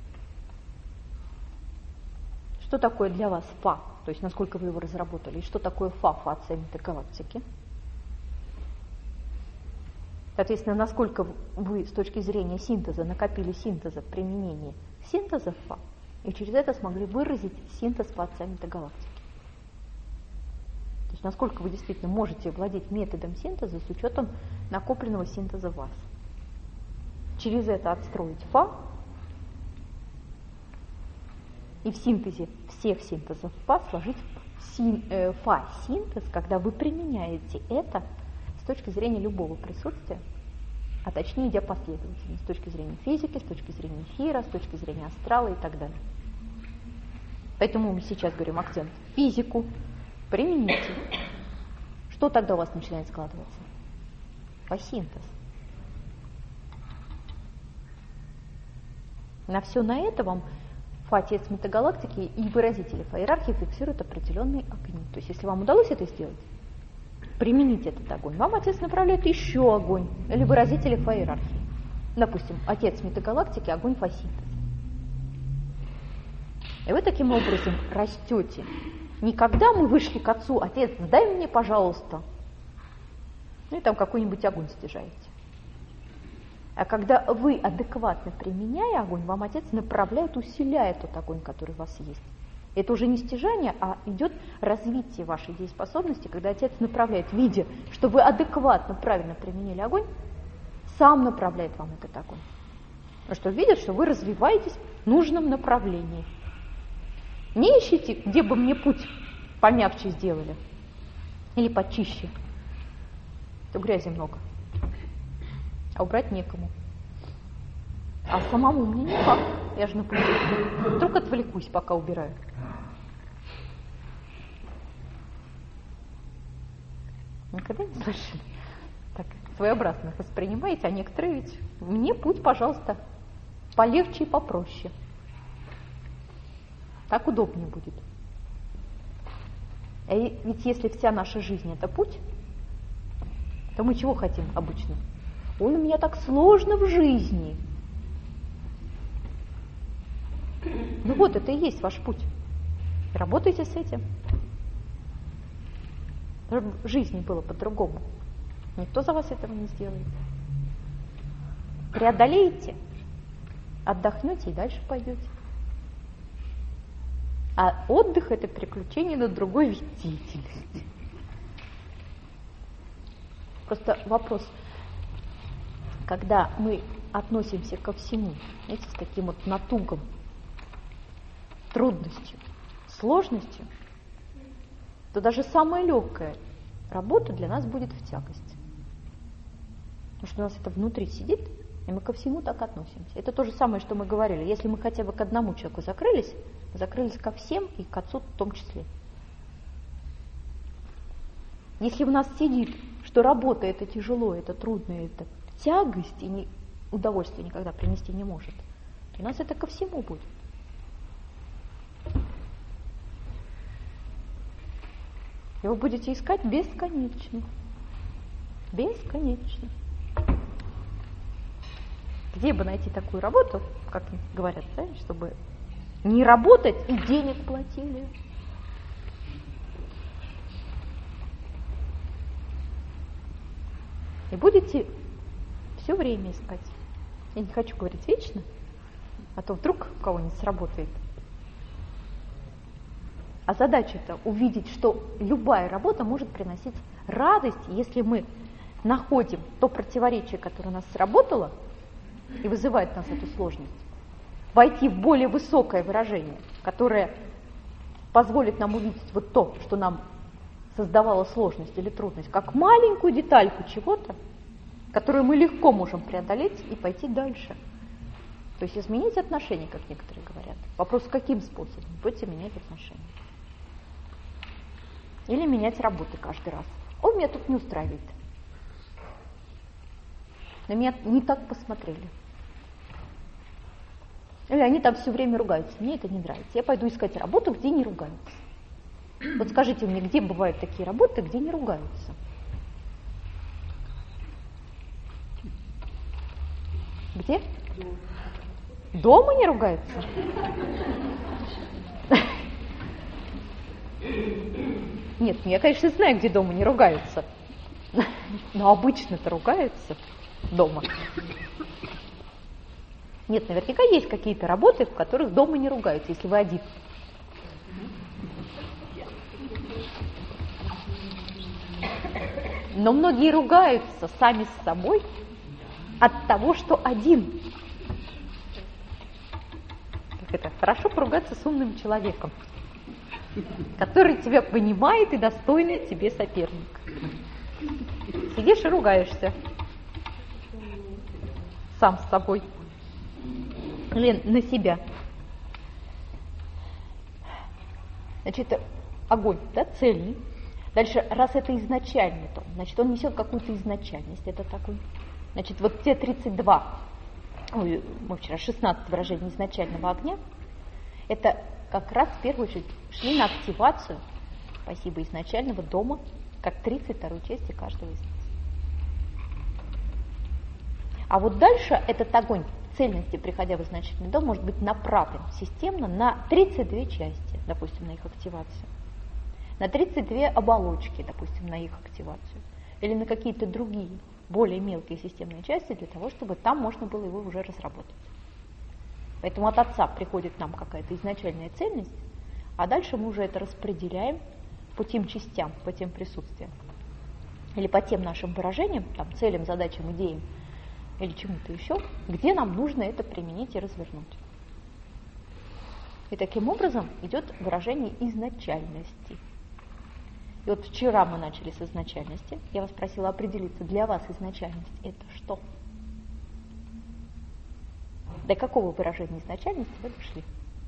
Что такое для вас фа, то есть насколько вы его разработали, и что такое фа, фация метагалактики. Соответственно, насколько вы с точки зрения синтеза накопили синтеза в применении синтеза фа, и через это смогли выразить синтез фация метагалактики. То есть насколько вы действительно можете владеть методом синтеза с учетом накопленного синтеза в вас. через это отстроить фа, и в синтезе всех синтезов фа сложить фа-синтез, когда вы применяете это с точки зрения любого присутствия, а точнее идя последовательно, с точки зрения физики, с точки зрения эфира, с точки зрения астрала и так далее. Поэтому мы сейчас говорим акцент физику, примените. Что тогда у вас начинает складываться? Фа-синтез. На все на это вам фа-отец метагалактики и выразители фа-иерархии фиксируют определенные огни. То есть, если вам удалось это сделать, примените этот огонь. Вам отец направляет еще огонь, или выразители фа-иерархии. Допустим, отец метагалактики, огонь фа-синтеза. И вы таким образом растете. Не когда мы вышли к отцу, отец, дай мне, пожалуйста, ну и там какой-нибудь огонь стяжаете. А когда вы адекватно применяя огонь, вам отец направляет, усиляет тот огонь, который у вас есть. Это уже не стяжание, а идет развитие вашей дееспособности, когда отец направляет, видя, что вы адекватно, правильно применили огонь, сам направляет вам этот огонь. Потому что видят, что вы развиваетесь в нужном направлении. Не ищите, где бы мне путь помягче сделали или почище. То грязи много. А убрать некому. А самому мне никак. Я же на пути. Вдруг отвлекусь, пока убираю. Никогда не слышали? Так своеобразно воспринимаете, а некоторые ведь мне путь, пожалуйста, полегче и попроще. Так удобнее будет. И ведь если вся наша жизнь это путь, то мы чего хотим обычно? Ой, у меня так сложно в жизни. Ну вот, это и есть ваш путь. Работайте с этим. В жизни было по-другому. Никто за вас этого не сделает. Преодолеете, отдохнете и дальше пойдете. А отдых – это переключение на другой вид деятельности. Просто вопрос, когда мы относимся ко всему, знаете, с таким вот натугом, трудностью, сложностью, то даже самая легкая работа для нас будет в тягость. Потому что у нас это внутри сидит, и мы ко всему так относимся. Это то же самое, что мы говорили. Если мы хотя бы к одному человеку закрылись, мы закрылись ко всем и к отцу в том числе. Если в нас сидит, что работа это тяжело, это трудно, это тягость и удовольствие никогда принести не может, то у нас это ко всему будет. И вы будете искать бесконечно. Бесконечно. Где бы найти такую работу, как говорят, да, чтобы не работать и денег платили? И будете все время искать. Я не хочу говорить вечно, а то вдруг у кого-нибудь сработает. А задача-то увидеть, что любая работа может приносить радость, если мы находим то противоречие, которое у нас сработало и вызывает в нас эту сложность, войти в более высокое выражение, которое позволит нам увидеть вот то, что нам создавало сложность или трудность, как маленькую детальку чего-то, которую мы легко можем преодолеть и пойти дальше. То есть изменить отношения, как некоторые говорят. Вопрос, каким способом будете менять отношения. Или менять работы каждый раз. Он меня тут не устраивает. На меня не так посмотрели. Или они там все время ругаются. Мне это не нравится. Я пойду искать работу, где не ругаются. Вот скажите мне, где бывают такие работы, где не ругаются? Где? Дома не ругаются? Нет, я, конечно, знаю, где дома не ругаются. Но обычно-то ругаются дома. Нет, наверняка есть какие-то работы, в которых дома не ругаются, если вы один. Но многие ругаются сами с собой от того, что один. Как это? Хорошо поругаться с умным человеком, который тебя понимает и достойный тебе соперник. Сидишь и ругаешься сам с собой или на себя. Значит, огонь, да, цельный. Дальше, раз это изначальный тон, значит, он несет какую-то изначальность, это такой. Значит, вот те 32, мы вчера 16 выражений изначального огня, это как раз в первую очередь шли на активацию, спасибо, изначального дома, как 32-й части каждого из нас. А вот дальше этот огонь цельности, приходя в изначальный дом, может быть направлен системно на 32 части, допустим, на их активацию, на 32 оболочки, допустим, на их активацию, или на какие-то другие, более мелкие системные части, для того, чтобы там можно было его уже разработать. Поэтому от Отца приходит к нам какая-то изначальная цельность, а дальше мы уже это распределяем по тем частям, по тем присутствиям, или по тем нашим выражениям, там, целям, задачам, идеям, или чему-то еще, где нам нужно это применить и развернуть. И таким образом идет выражение изначальности. И вот вчера мы начали с изначальности. Я вас просила определиться, для вас изначальность это что? До какого выражения изначальности вы дошли?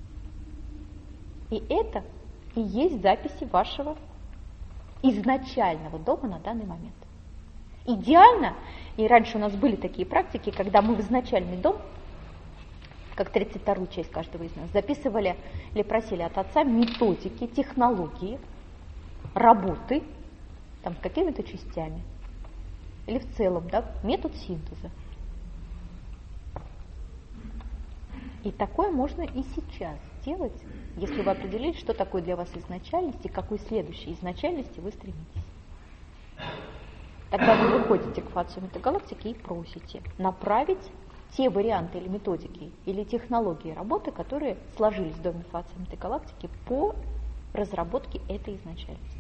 И это и есть записи вашего изначального дома на данный момент. Идеально, и раньше у нас были такие практики, когда мы в изначальный дом, как 32-ю часть каждого из нас, записывали или просили от Отца методики, технологии, работы там, с какими-то частями. Или в целом, да, метод синтеза. И такое можно и сейчас делать, если вы определили, что такое для вас изначальность и к какой следующей изначальности вы стремитесь. Тогда вы выходите к фацию метагалактики и просите направить те варианты или методики, или технологии работы, которые сложились в доме фации метагалактики по разработке этой изначальности.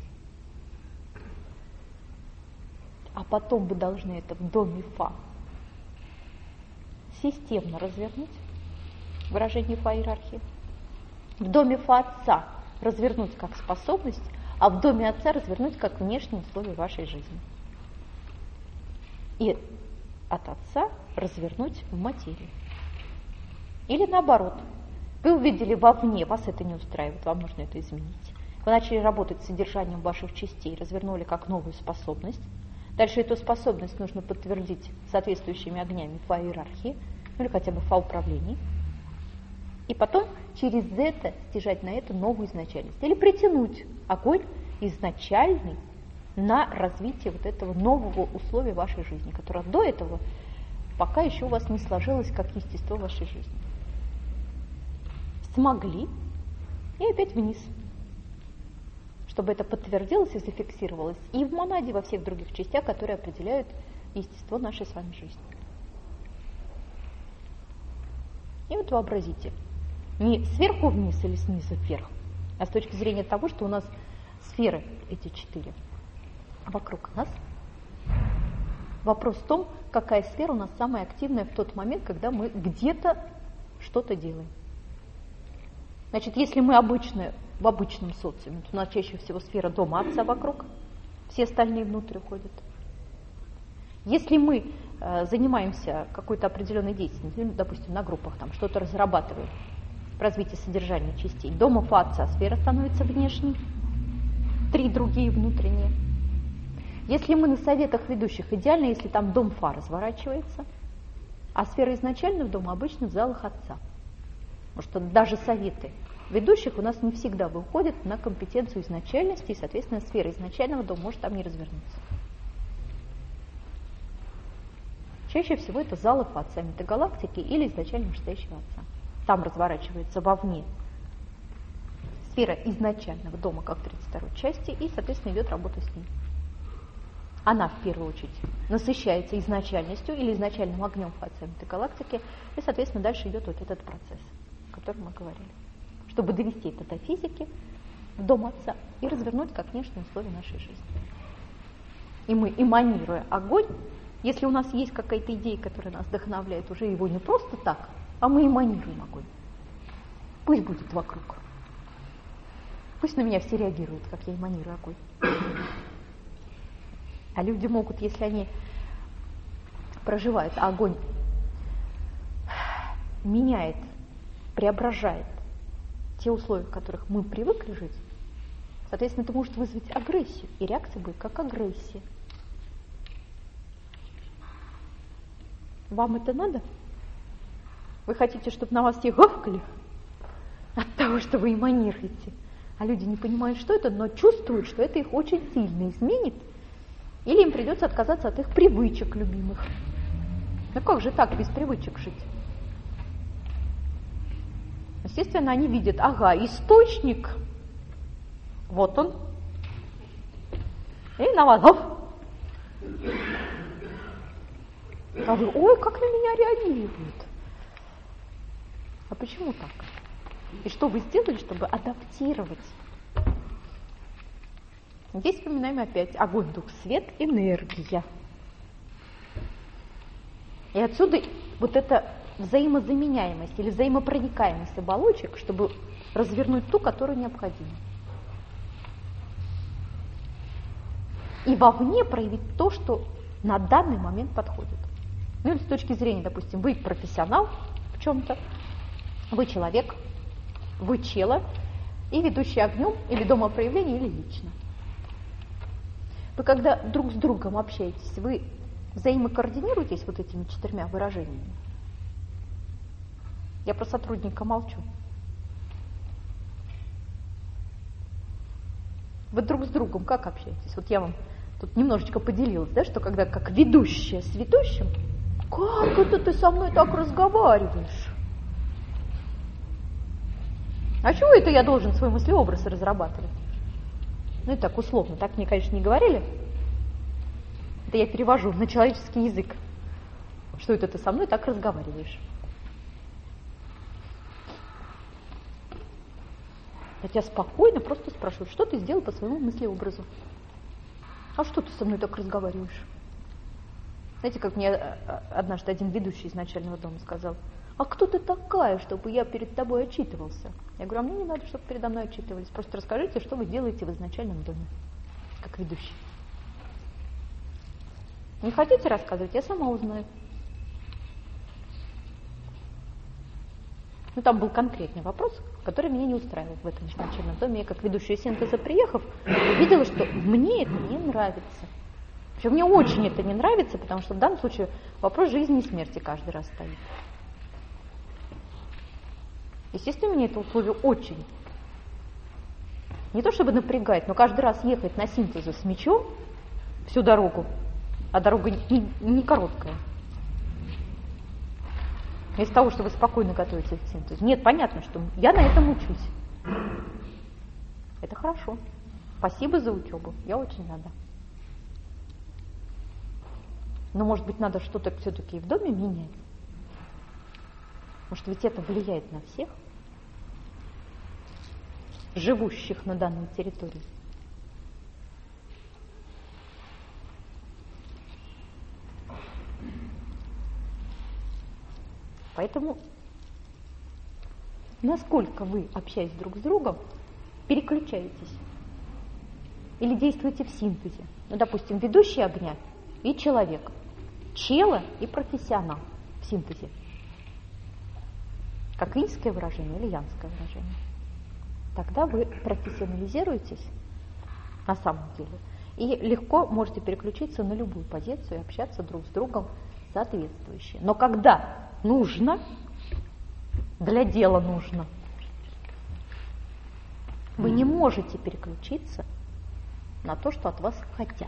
А потом вы должны это в доме Фа системно развернуть, выражение Фа иерархии, в доме Фа Отца развернуть как способность, а в доме Отца развернуть как внешние условия вашей жизни. И от Отца развернуть в материю. Или наоборот, вы увидели вовне, вас это не устраивает, вам нужно это изменить. Вы начали работать с содержанием ваших частей, развернули как новую способность. Дальше эту способность нужно подтвердить соответствующими огнями Фа иерархии, ну или хотя бы Фа управлений. И потом через это стяжать на это новую изначальность. Или притянуть огонь изначальный на развитие вот этого нового условия вашей жизни, которое до этого пока еще у вас не сложилось как естество вашей жизни. Смогли, и опять вниз, чтобы это подтвердилось и зафиксировалось и в монаде, и во всех других частях, которые определяют естество нашей с вами жизни. И вот вообразите, не сверху вниз или снизу вверх, а с точки зрения того, что у нас сферы эти 4 вокруг нас. Вопрос в том, какая сфера у нас самая активная в тот момент, когда мы где-то что-то делаем. Значит, если мы в обычном социуме, то у нас чаще всего сфера дома Отца вокруг, все остальные внутрь уходят. Если мы занимаемся какой-то определенной деятельностью, допустим, на группах, там что-то разрабатываем в развитии содержания частей, дома Фа Отца сфера становится внешней, 3 другие внутренние. Если мы на советах ведущих, идеально, если там дом Фа разворачивается, а сфера изначального дома обычно в залах Отца. Потому что даже советы ведущих у нас не всегда выходят на компетенцию изначальности, и, соответственно, сфера изначального дома может там не развернуться. Чаще всего это залы Фа Отца метагалактики или изначально вышестоящего Отца. Там разворачивается вовне сфера изначального дома, как 32-й части, и, соответственно, идет работа с ним. Она, в первую очередь, насыщается изначальностью или изначальным огнем Фа Отца метагалактики, и, соответственно, дальше идет вот этот процесс, о котором мы говорили. Чтобы довести это до физики, в дом Отца, и развернуть как внешние условия нашей жизни. И мы, эманируя огонь, Если у нас есть какая-то идея, которая нас вдохновляет, уже его не просто так, а мы эманируем огонь. Пусть будет вокруг. Пусть на меня все реагируют, как я эманирую огонь. А люди могут, если они проживают, а огонь меняет, преображает те условия, в которых мы привыкли жить, соответственно, это может вызвать агрессию, и реакция будет как агрессия. Вам это надо? Вы хотите, чтобы на вас все гавкали от того, что вы эманируете, а люди не понимают, что это, но чувствуют, что это их очень сильно изменит, или им придется отказаться от их привычек любимых. Ну как же так без привычек жить? Естественно, они видят, ага, источник, вот он, и на вас, а вы, ой, как на меня реагируют. А почему так? И что вы сделали, чтобы адаптировать? Здесь вспоминаем опять огонь, дух, свет, энергия. И отсюда вот эта взаимозаменяемость или взаимопроникаемость оболочек, чтобы развернуть ту, которая необходима. И вовне проявить то, что на данный момент подходит. Ну или с точки зрения, допустим, вы профессионал в чем-то, вы человек, вы чело, и ведущий огнем, или домопроявление, или лично. Вы когда друг с другом общаетесь, вы взаимокоординируетесь вот этими 4 выражениями? Я про сотрудника молчу. Вы друг с другом как общаетесь? Вот я вам тут немножечко поделилась, да, что когда как ведущая с ведущим, как это ты со мной так разговариваешь? А чего это я должен свой мыслеобраз разрабатывать? Ну и так условно, так мне, конечно, не говорили. Это я перевожу на человеческий язык. Что это ты со мной так разговариваешь? Я тебя спокойно просто спрашиваю, что ты сделал по своему мыслеобразу? А что ты со мной так разговариваешь? Знаете, как мне однажды один ведущий из начального дома сказал, а кто ты такая, чтобы я перед тобой отчитывался? Я говорю, а мне не надо, чтобы передо мной отчитывались. Просто расскажите, что вы делаете в изначальном доме, как ведущий. Не хотите рассказывать? Я сама узнаю. Ну, там был конкретный вопрос, который меня не устраивал в этом изначальном доме. Я, как ведущая синтеза, приехав, увидела, что мне это не нравится. Причем мне очень это не нравится, потому что в данном случае вопрос жизни и смерти каждый раз стоит. Естественно, меня это условие очень. Не то чтобы напрягает, но каждый раз ехать на синтезу с мечом всю дорогу, а дорога не короткая. Из того, что вы спокойно готовитесь к синтезу. Нет, понятно, что я на этом учусь. Это хорошо. Спасибо за учебу. Я очень рада. Но, может быть, надо что-то все-таки и в доме менять? Может, ведь это влияет на всех, живущих на данной территории. Поэтому, насколько вы, общаясь друг с другом, переключаетесь или действуете в синтезе. Ну, допустим, ведущий огня и человек, чело и профессионал в синтезе. Как иньское выражение или янское выражение. Тогда вы профессионализируетесь на самом деле и легко можете переключиться на любую позицию и общаться друг с другом соответствующе. Но когда нужно, для дела нужно, вы не можете переключиться на то, что от вас хотят.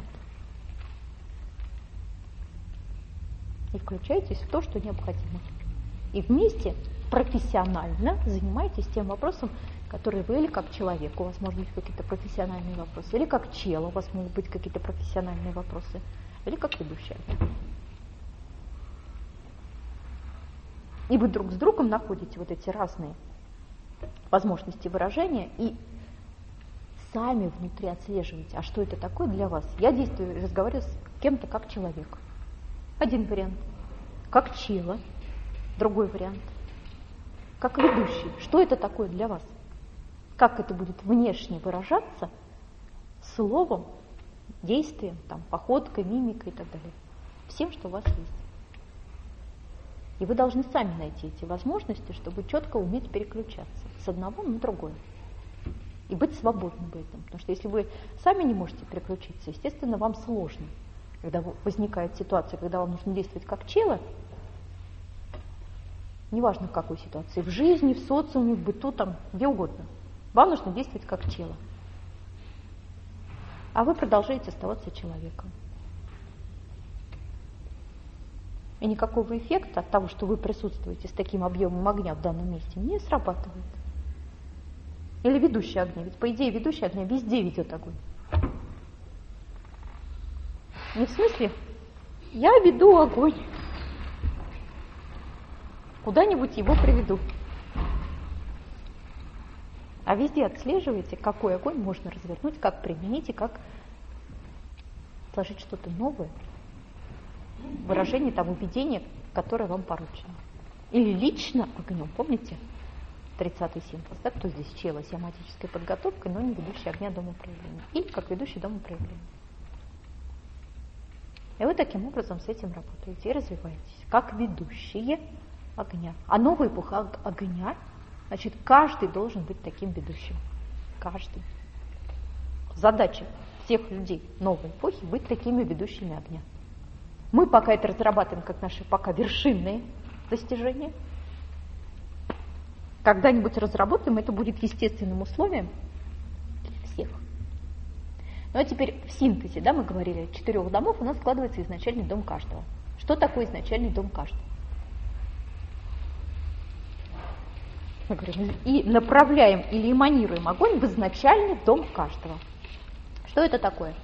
И включаетесь в то, что необходимо. И вместе профессионально занимаетесь тем вопросом, который вы или как человек, у вас может быть какие-то профессиональные вопросы, или как чело, у вас могут быть какие-то профессиональные вопросы, или как ведущая. И вы друг с другом находите вот эти разные возможности выражения и сами внутри отслеживаете, а что это такое для вас. Я действую, разговариваю с кем-то как человек. Один вариант. Как чело. Другой вариант. Как ведущий. Что это такое для вас? Как это будет внешне выражаться словом, действием, там, походкой, мимикой и так далее. Всем, что у вас есть. И вы должны сами найти эти возможности, чтобы четко уметь переключаться с одного на другое. И быть свободным в этом. Потому что если вы сами не можете переключиться, естественно, вам сложно. Когда возникает ситуация, когда вам нужно действовать как чело, неважно в какой ситуации, в жизни, в социуме, в быту, там, где угодно, вам нужно действовать как чело. А вы продолжаете оставаться человеком. И никакого эффекта от того, что вы присутствуете с таким объемом огня в данном месте, не срабатывает. Или ведущий огня. Ведь по идее ведущий огня везде ведет огонь. Не в смысле, я веду огонь. Куда-нибудь его приведу. А везде отслеживаете, какой огонь можно развернуть, как применить и как сложить что-то новое. Выражение того видения, которое вам поручено. Или лично огнем, помните? 30-й символ, да, кто здесь чело, сиоматической подготовкой, но не ведущий огня дома проявления. Или как ведущий дома проявления. И вы таким образом с этим работаете и развиваетесь, как ведущие огня. А новая эпоха огня, значит, каждый должен быть таким ведущим. Каждый. Задача всех людей новой эпохи быть такими ведущими огня. Мы пока это разрабатываем как наши пока вершинные достижения. Когда-нибудь разработаем, это будет естественным условием для всех. Ну а теперь в синтезе, да, мы говорили, 4 домов у нас складывается изначальный дом каждого. Что такое изначальный дом каждого? Мы говорим, и направляем или эманируем огонь в изначальный дом каждого. Что это такое?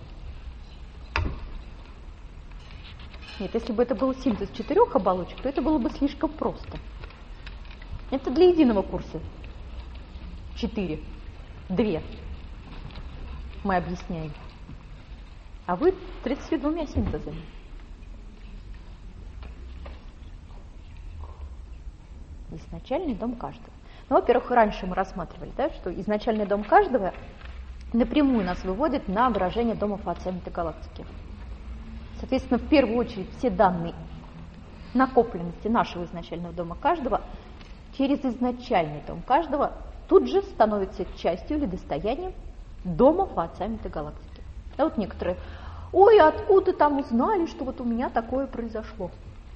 Нет, если бы это был синтез 4 оболочек, то это было бы слишком просто. Это для единого курса. 4. 2. Мы объясняем. А вы 32 синтезами. Изначальный дом каждого. Ну, во-первых, раньше мы рассматривали, да, что изначальный дом каждого напрямую нас выводит на выражение дома Фаотца метагалактики. Соответственно, в первую очередь все данные накопленности нашего изначального дома каждого через изначальный дом каждого тут же становится частью или достоянием дома Фаотца метагалактики. Да, вот некоторые, ой, откуда там узнали, что вот у меня такое произошло?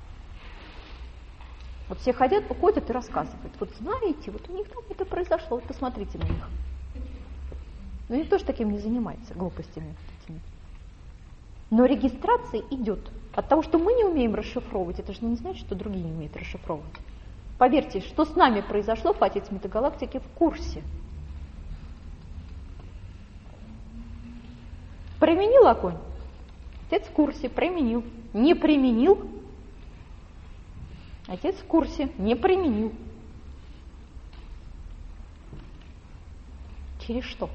Вот все ходят и рассказывают. Вот знаете, вот у них там это произошло, вот посмотрите на них. Но никто же таким не занимается, глупостями этими. Но регистрация идет. От того, что мы не умеем расшифровывать, это же не значит, что другие не умеют расшифровывать. Поверьте, что с нами произошло, Фаотец метагалактики в курсе. Применил огонь? Отец в курсе, применил. Не применил? Отец в курсе, не применил. Через что?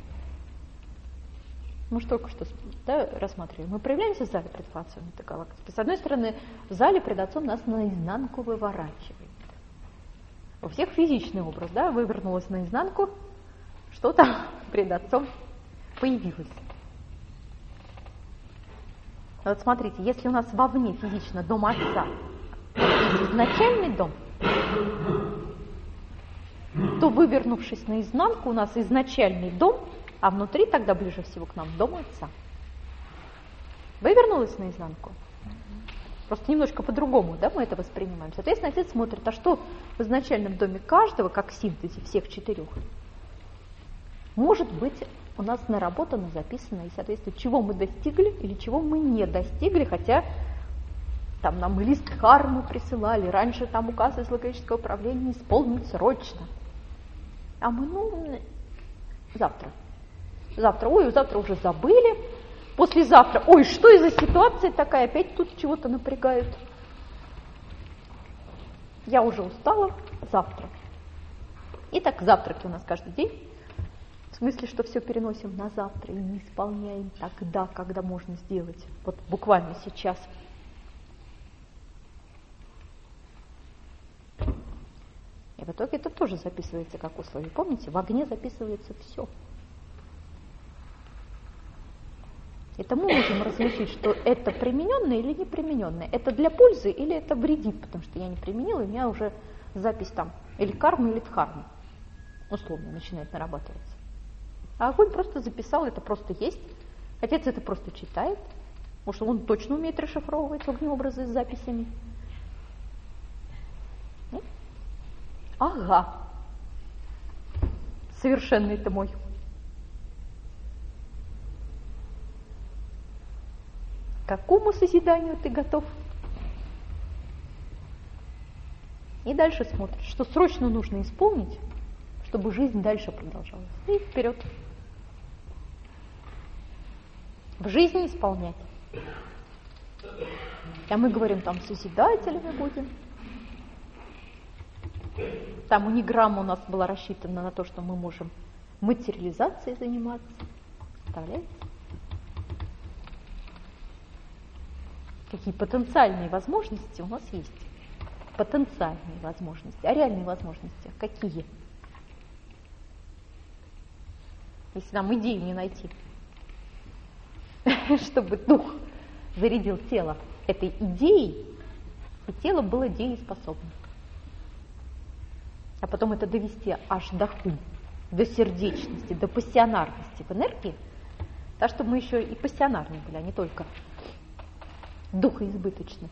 Мы же только что рассматривали. Мы проявляемся в зале пред Фаотцем метагалактики. С одной стороны, в зале пред Отцом нас наизнанку выворачивает. У всех физичный образ, да, вывернулось наизнанку, что-то пред Отцом появилось. Вот смотрите, если у нас вовне физично дом Отца, изначальный дом, то, вывернувшись наизнанку, у нас изначальный дом, а внутри тогда ближе всего к нам дом Отца. Вывернулась наизнанку. Просто немножко по-другому, да, мы это воспринимаем. Соответственно, Отец смотрит, а что в изначальном доме каждого, как в синтезе всех 4, может быть у нас наработано, записано, и, соответственно, чего мы достигли или чего мы не достигли, хотя там нам и лист кармы присылали, раньше там указ из логического управления исполнить срочно. А мы, завтра. Ой, завтра уже забыли. Послезавтра, ой, что из-за ситуации такая, опять тут чего-то напрягают. Я уже устала, завтра. И так завтраки у нас каждый день. В смысле, что все переносим на завтра и не исполняем тогда, когда можно сделать. Вот буквально сейчас. И в итоге это тоже записывается как условие. Помните, в огне записывается все. Это мы можем различить, что это примененное или не примененное. Это для пользы или это вредит, потому что я не применила, и у меня уже запись там или карма, или дхарма условно начинает нарабатываться. А огонь просто записал, это просто есть. Отец это просто читает, потому что он точно умеет расшифровывать огнеобразы с записями. Ага, совершенный ты мой. К какому созиданию ты готов? И дальше смотришь, что срочно нужно исполнить, чтобы жизнь дальше продолжалась. И вперед. В жизни исполнять. А мы говорим, там созидателями будем. Там униграмма у нас была рассчитана на то, что мы можем материализацией заниматься. Представляете? Какие потенциальные возможности у нас есть. Потенциальные возможности. А реальные возможности какие? Если нам идею не найти, чтобы дух зарядил тело этой идеей, и тело было дееспособным. А потом это довести аж до хум, до сердечности, до пассионарности в энергии, так, чтобы мы еще и пассионарные были, а не только духоизбыточны.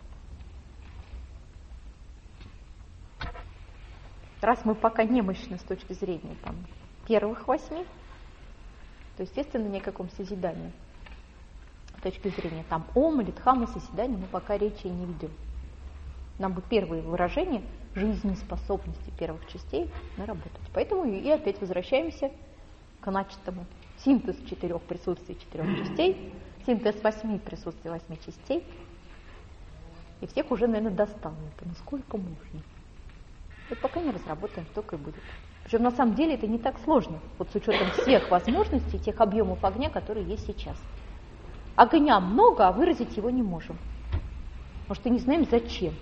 Раз мы пока немощны с точки зрения там, первых 8, то, естественно, ни о каком созидании. С точки зрения там ом или дхамма созидания мы пока речи не ведем. Нам бы первые выражения жизнеспособности первых частей наработать. Поэтому и опять возвращаемся к начатому. Синтез 4 присутствий 4 частей, синтез 8 присутствий 8 частей. И всех уже, наверное, достало это, насколько можно. Вот пока не разработаем, столько и будет. Причем на самом деле это не так сложно, вот с учетом всех возможностей, тех объемов огня, которые есть сейчас. Огня много, а выразить его не можем. Потому что не знаем зачем.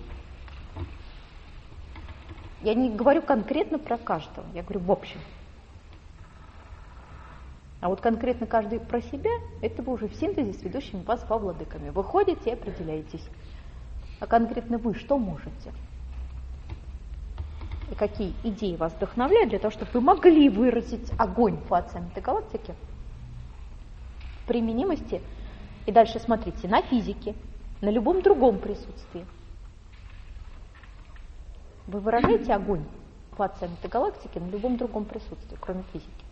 Я не говорю конкретно про каждого, я говорю в общем. А вот конкретно каждый про себя, это вы уже в синтезе с ведущими вас во владыками. Вы ходите и определяетесь. А конкретно вы что можете? И какие идеи вас вдохновляют для того, чтобы вы могли выразить огонь фациями этой галактики в применимости. И дальше смотрите на физике, на любом другом присутствии. Вы выражаете огонь фациями этой галактики на любом другом присутствии, кроме физики.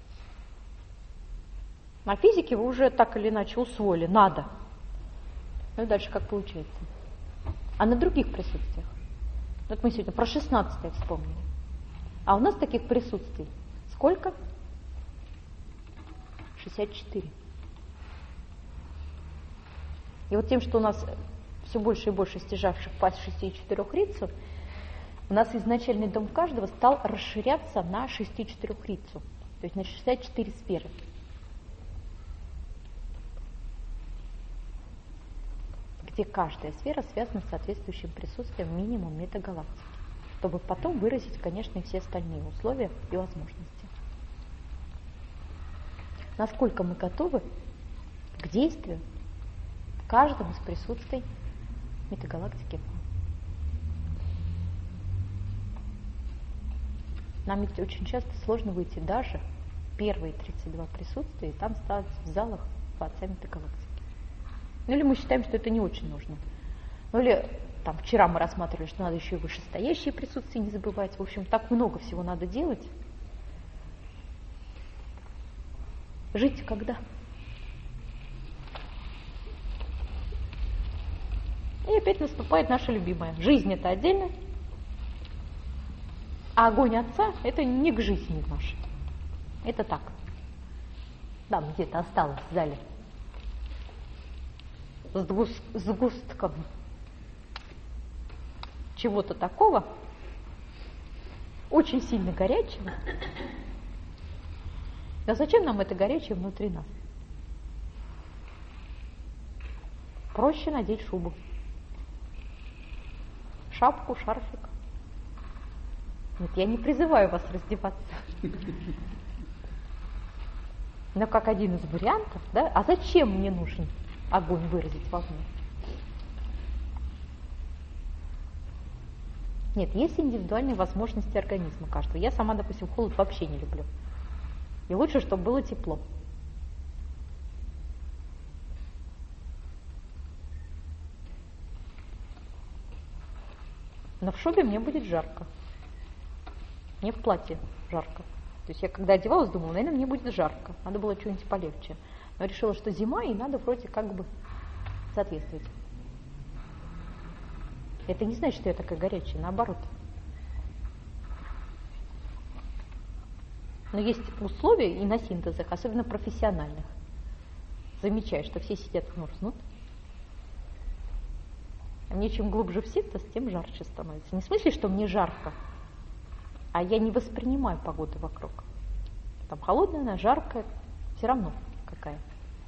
На физике вы уже так или иначе усвоили, надо. Ну и дальше как получается. А на других присутствиях? Вот мы сегодня про 16-е вспомнили. А у нас таких присутствий сколько? 64. И вот тем, что у нас все больше и больше стяжавших пасть 64 рицу, у нас изначальный дом каждого стал расширяться на 64 рицу, то есть на 64 сферы. Где каждая сфера связана с соответствующим присутствием минимум метагалактики, чтобы потом выразить, конечно, и все остальные условия и возможности. Насколько мы готовы к действию каждому из присутствий метагалактики. Нам ведь очень часто сложно выйти даже первые 32 присутствия и там стать в залах по отца метагалактики. Ну или мы считаем, что это не очень нужно. Ну или там вчера мы рассматривали, что надо еще и вышестоящие присутствия не забывать. В общем, так много всего надо делать. Жить когда? И опять наступает наша любимая. Жизнь это отдельно, а огонь Отца это не к жизни нашей. Это так. Там где-то осталось в зале. С сгустком чего-то такого, очень сильно горячего. А зачем нам это горячее внутри нас? Проще надеть шубу, шапку, шарфик. Нет, я не призываю вас раздеваться. Но как один из вариантов, да, а зачем мне нужен огонь выразить вовне? Нет, есть индивидуальные возможности организма каждого. Я сама, допустим, холод вообще не люблю. И лучше, чтобы было тепло. Но в шубе мне будет жарко. Мне в платье жарко. То есть я когда одевалась, думала, наверное, мне будет жарко. Надо было что-нибудь полегче. Но решила, что зима, и надо вроде как бы соответствовать. Это не значит, что я такая горячая, наоборот. Но есть условия и на синтезах, особенно профессиональных. Замечаю, что все сидят и мерзнут. А мне чем глубже в синтез, тем жарче становится. Не в смысле, что мне жарко, а я не воспринимаю погоду вокруг. Там холодная она, жаркая, все равно какая.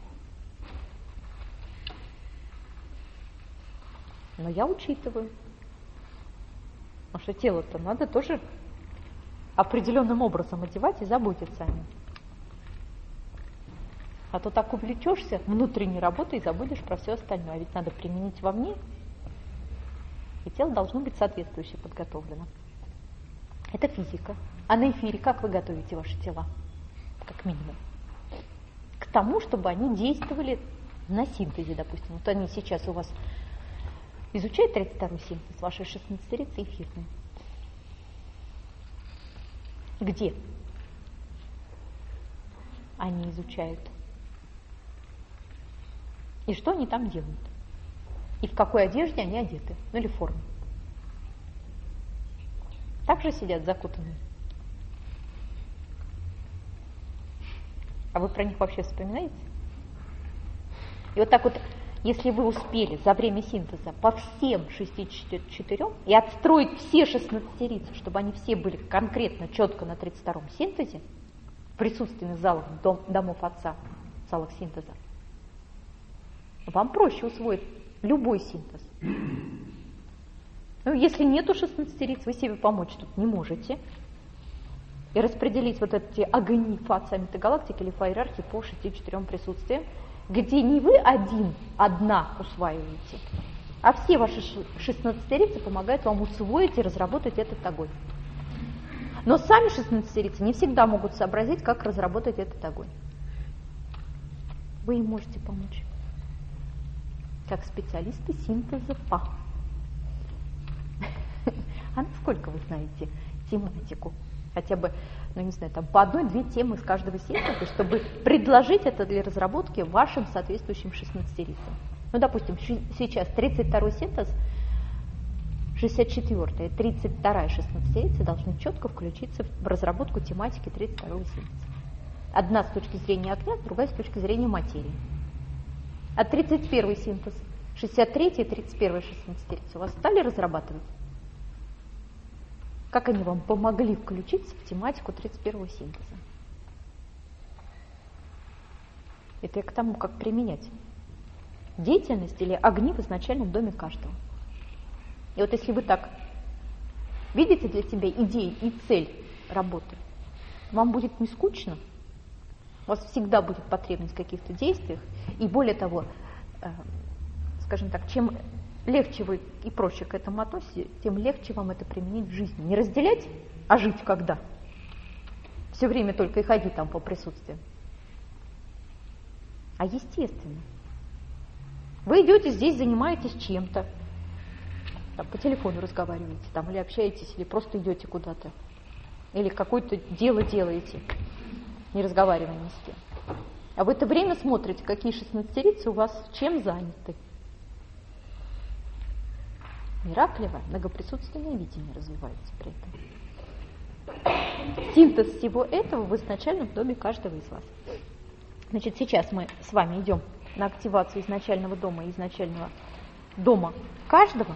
Но я учитываю. Потому что тело-то надо тоже определенным образом одевать и заботиться о нем. А то так увлечешься внутренней работой и забудешь про все остальное. А ведь надо применить вовне. И тело должно быть соответствующе подготовлено. Это физика. А на эфире как вы готовите ваши тела? Как минимум. К тому, чтобы они действовали на синтезе, допустим. Вот они сейчас у вас изучают 32-й синтез, ваши 16-рицы эфирные. Где они изучают? И что они там делают? И в какой одежде они одеты? Ну или форме. Так же сидят закутанные. А вы про них вообще вспоминаете? И вот так вот, если вы успели за время синтеза по всем 64 и отстроить все 16-рицы, чтобы они все были конкретно, четко на 32-м синтезе, в присутственных залах домов Отца, залах синтеза, вам проще усвоить любой синтез. Ну, если нету 16-риц, вы себе помочь тут не можете. И распределить вот эти огни фация метагалактики или по иерархии по 64 присутствиям, где не вы одна усваиваете, а все ваши 16-рицы помогают вам усвоить и разработать этот огонь. Но сами 16-рицы не всегда могут сообразить, как разработать этот огонь. Вы им можете помочь. Как специалисты синтеза ПА. А насколько вы знаете тематику? Хотя бы, ну не знаю, там по одной-две темы из каждого синтеза, чтобы предложить это для разработки вашим соответствующим 16-рицам. Ну, допустим, сейчас 32-й синтез, 64-я и 32-я 16-рицы должны четко включиться в разработку тематики 32-го синтеза. Одна с точки зрения огня, другая с точки зрения материи. А 31-й синтез, 63-я и 31-я 16-рицы у вас стали разрабатывать? Как они вам помогли включиться в тематику 31-го синтеза? Это я к тому, как применять деятельность или огни в изначальном доме каждого. И вот если вы так видите для себя идею и цель работы, вам будет не скучно, у вас всегда будет потребность в каких-то действиях, и более того, скажем так, чем легче вы и проще к этому относитесь, тем легче вам это применить в жизни. Не разделять, а жить когда? Все время только и ходить там по присутствию. А естественно. Вы идете здесь, занимаетесь чем-то, там, по телефону разговариваете, там, или общаетесь, или просто идете куда-то, или какое-то дело делаете, не разговаривая ни с кем. А в это время смотрите, какие 16-рицы у вас чем заняты. Миракливое, многоприсутственное видение развивается при этом. Синтез всего этого в изначальном доме каждого из вас. Значит, сейчас мы с вами идем на активацию изначального дома и изначального дома каждого.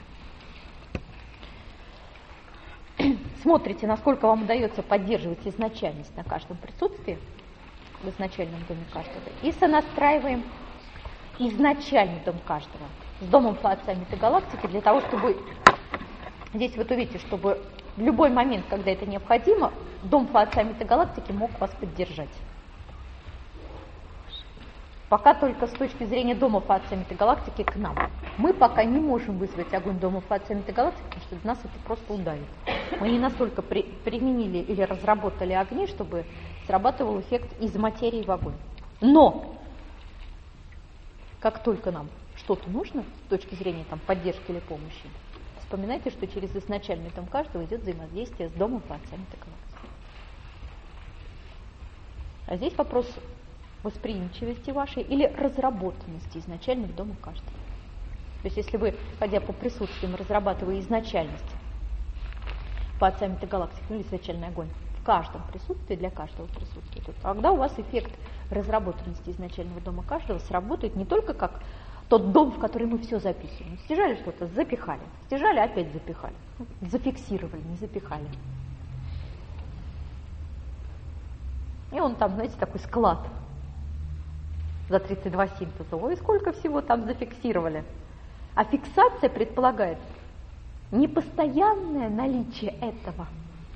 Смотрите, насколько вам удается поддерживать изначальность на каждом присутствии, в изначальном доме каждого, и сонастраиваем изначальный дом каждого с домом Отца Метагалактики для того, чтобы, здесь вот увидите, чтобы в любой момент, когда это необходимо, дом Фаоця метагалактики мог вас поддержать. Пока только с точки зрения дома Фаоця метагалактики к нам. Мы пока не можем вызвать огонь дома Фаоця метагалактики, потому что нас это просто удавит. Мы не настолько применили или разработали огни, чтобы срабатывал эффект из материи в огонь. Но как только нам что-то нужно с точки зрения поддержки или помощи, вспоминайте, что через изначальный дом каждого идет взаимодействие с домом Фаоця метагалактики. А здесь вопрос восприимчивости вашей или разработанности изначальных дома каждого. То есть если вы, ходя по присутствиям, разрабатывая изначальность Фаоця метагалактики, или изначальный огонь, в каждом присутствии, для каждого присутствия, то тогда у вас эффект разработанности изначального дома каждого сработает не только как тот дом, в который мы все записываем. Стяжали что-то, запихали. Стяжали, опять запихали. Зафиксировали, не запихали. И он там, знаете, такой склад за 32 синтеза. Ой, сколько всего там зафиксировали. А фиксация предполагает непостоянное наличие этого.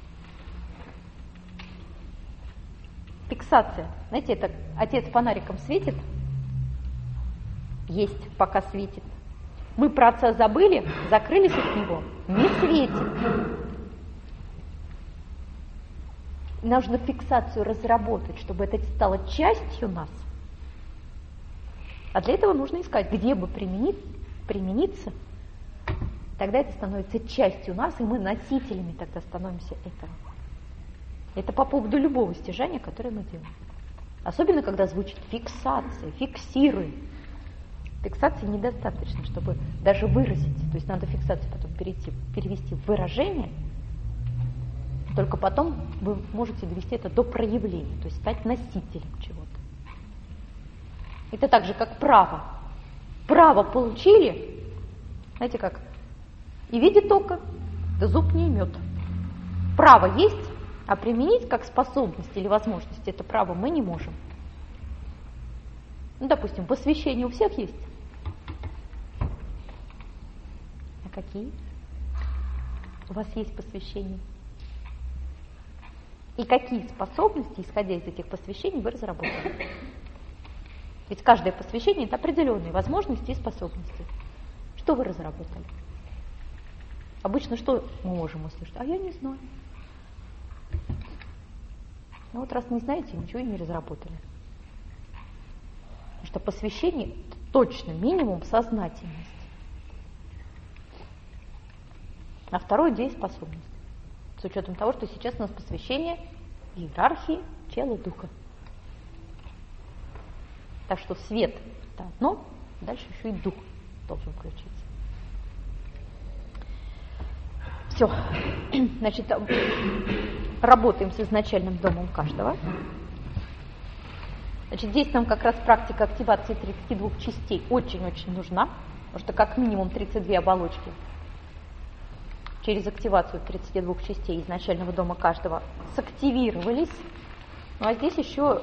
Фиксация. Знаете, это отец фонариком светит, есть, пока светит. Мы про отца забыли, закрылись от него, не светит. Нужно фиксацию разработать, чтобы это стало частью нас. А для этого нужно искать, где бы примениться. Тогда это становится частью нас, и мы носителями тогда становимся этого. Это по поводу любого стяжания, которое мы делаем. Особенно, когда звучит фиксация, фиксируем. Фиксации недостаточно, чтобы даже выразить. То есть надо фиксацию потом перевести в выражение. Только потом вы можете довести это до проявления, то есть стать носителем чего-то. Это так же, как право. Право получили, знаете как, и видит око, да зуб не имет. Право есть, а применить как способность или возможность это право мы не можем. Ну, допустим, посвящение у всех есть. А какие? У вас есть посвящения? И какие способности, исходя из этих посвящений, вы разработали? Ведь каждое посвящение – это определенные возможности и способности. Что вы разработали? Обычно что мы можем услышать? А я не знаю. Ну вот раз не знаете, ничего и не разработали. Потому что посвящение – это точно минимум сознательности. А второе – дееспособность. С учетом того, что сейчас у нас посвящение иерархии тела духа. Так что свет – это одно, дальше еще и дух должен включиться. Все. Значит, работаем с изначальным домом каждого. Значит, здесь нам как раз практика активации 32 частей очень-очень нужна, потому что как минимум 32 оболочки через активацию 32 частей изначального дома каждого сактивировались. Ну а здесь еще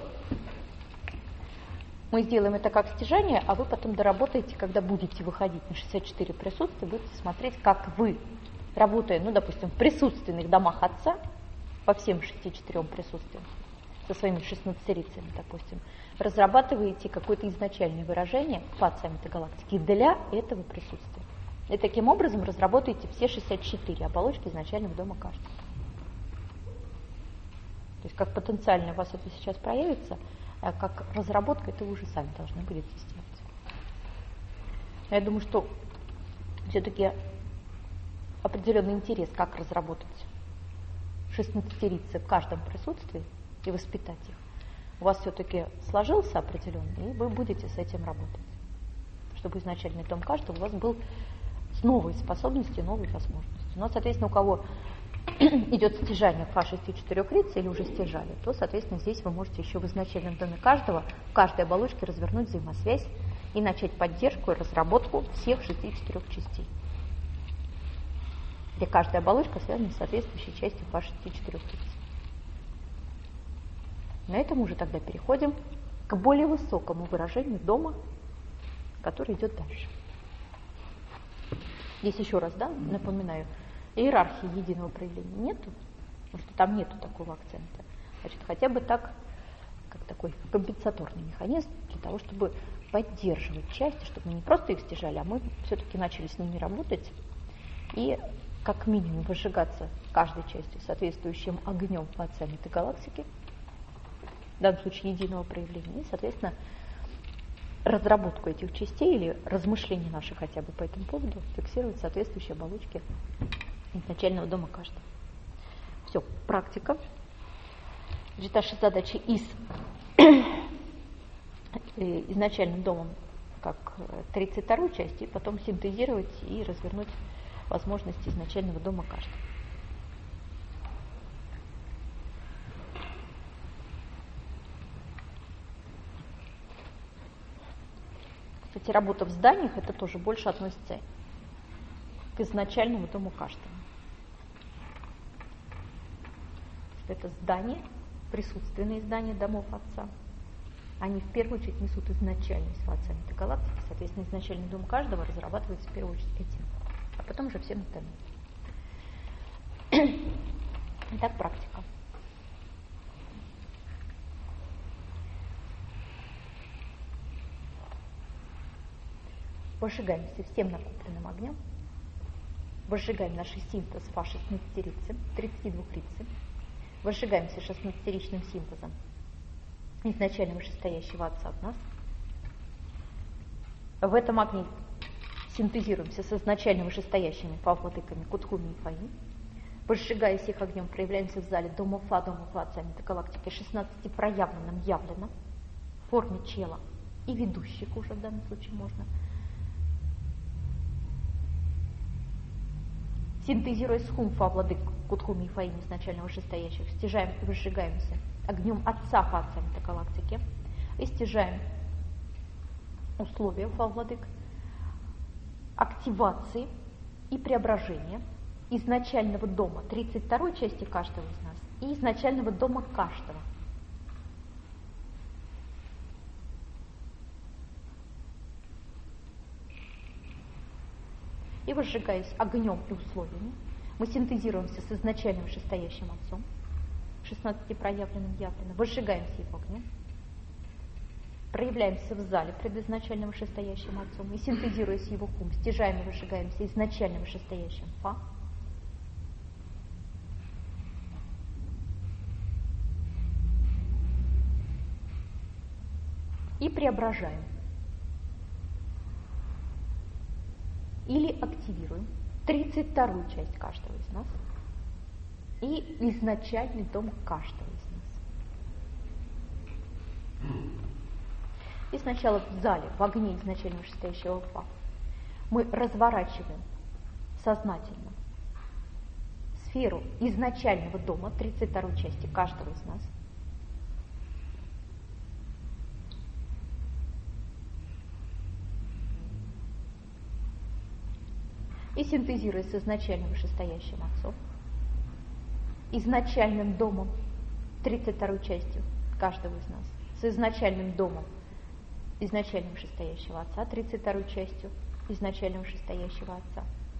мы сделаем это как стяжание, а вы потом доработаете, когда будете выходить на 64 присутствия, будете смотреть, как вы, работая, ну, допустим, в присутственных домах Отца, по всем 64 присутствиям, со своими 16-рицами, допустим, разрабатываете какое-то изначальное выражение Фаоця метагалактики для этого присутствия. И таким образом разработаете все 64 оболочки изначального дома каждого. То есть как потенциально у вас это сейчас проявится, а как разработка, это вы уже сами должны будете сделать. Я думаю, что все-таки определенный интерес, как разработать 16-рицы в каждом присутствии и воспитать их, у вас все-таки сложился определенный, и вы будете с этим работать. Чтобы изначальный дом каждого у вас был с новой способностью, новой возможностью. Но, соответственно, у кого идет стяжание по 64 риц или уже стяжали, то, соответственно, здесь вы можете еще в изначальном доме каждого, в каждой оболочке развернуть взаимосвязь и начать поддержку и разработку всех 64 частей. Где каждая оболочка связана с соответствующей частью по 64 риц. На этом уже тогда переходим к более высокому выражению дома, который идет дальше. Здесь еще раз, напоминаю, иерархии единого проявления нету, потому что там нету такого акцента. Значит, хотя бы так, как такой компенсаторный механизм для того, чтобы поддерживать части, чтобы мы не просто их стяжали, а мы все-таки начали с ними работать и как минимум выжигаться каждой частью соответствующим огнем по отцам этой галактики, в данном случае единого проявления, и, соответственно, разработку этих частей или размышления наши хотя бы по этому поводу фиксировать соответствующие оболочки изначального дома каждого. Все, практика. Значит, наши задачи и с изначальным домом как 32-ю часть, и потом синтезировать и развернуть возможности изначального дома каждого. Кстати, работа в зданиях, это тоже больше относится к изначальному дому каждого. Это здание, присутственные здания домов Отца. Они в первую очередь несут изначальность в Отца этой галактики, соответственно, изначальный дом каждого разрабатывается в первую очередь этим, а потом уже всем остальным. Итак, практика. Возжигаемся всем накопленным огнем, возжигаем наши синтез фа 16-рицы, 32-рицы, возжигаемся 16-ричным синтезом изначально вышестоящего Отца от нас. В этом огне синтезируемся с изначально вышестоящими фа-владыками Кутхуми и Фаи. Возжигая их огнем, проявляемся в зале дома Фа, Отца метагалактики 16 проявленным явлено в форме чела и ведущих уже в данном случае можно. Синтезируя с Хумфа, владык Кутхуми и Фаи изначально вышестоящих, стяжаем и выжигаемся огнем Отца Фа метагалактики и стяжаем условия Фа, владык активации и преображения изначального дома 32-й части каждого из нас и изначального дома каждого. И возжигаясь огнем и условиями, мы синтезируемся с изначальным вышестоящим Отцом, 16 проявленным явлено, возжигаемся его огнем, проявляемся в зале пред изначальным вышестоящим Отцом и, синтезируясь его хум, стяжаем и выжигаемся изначальным вышестоящим Фа, и преображаем или активируем 32-ю часть каждого из нас и изначальный дом каждого из нас. И сначала в зале, в огне изначально вышестоящего Фа, мы разворачиваем сознательно сферу изначального дома 32-й части каждого из нас. И синтезируя с изначальным вышестоящим Отцом, изначальным домом 32-й частью каждого из нас, с изначальным домом изначальным вышестоящего Отца, 32-й частью изначального вышестоящего Отца.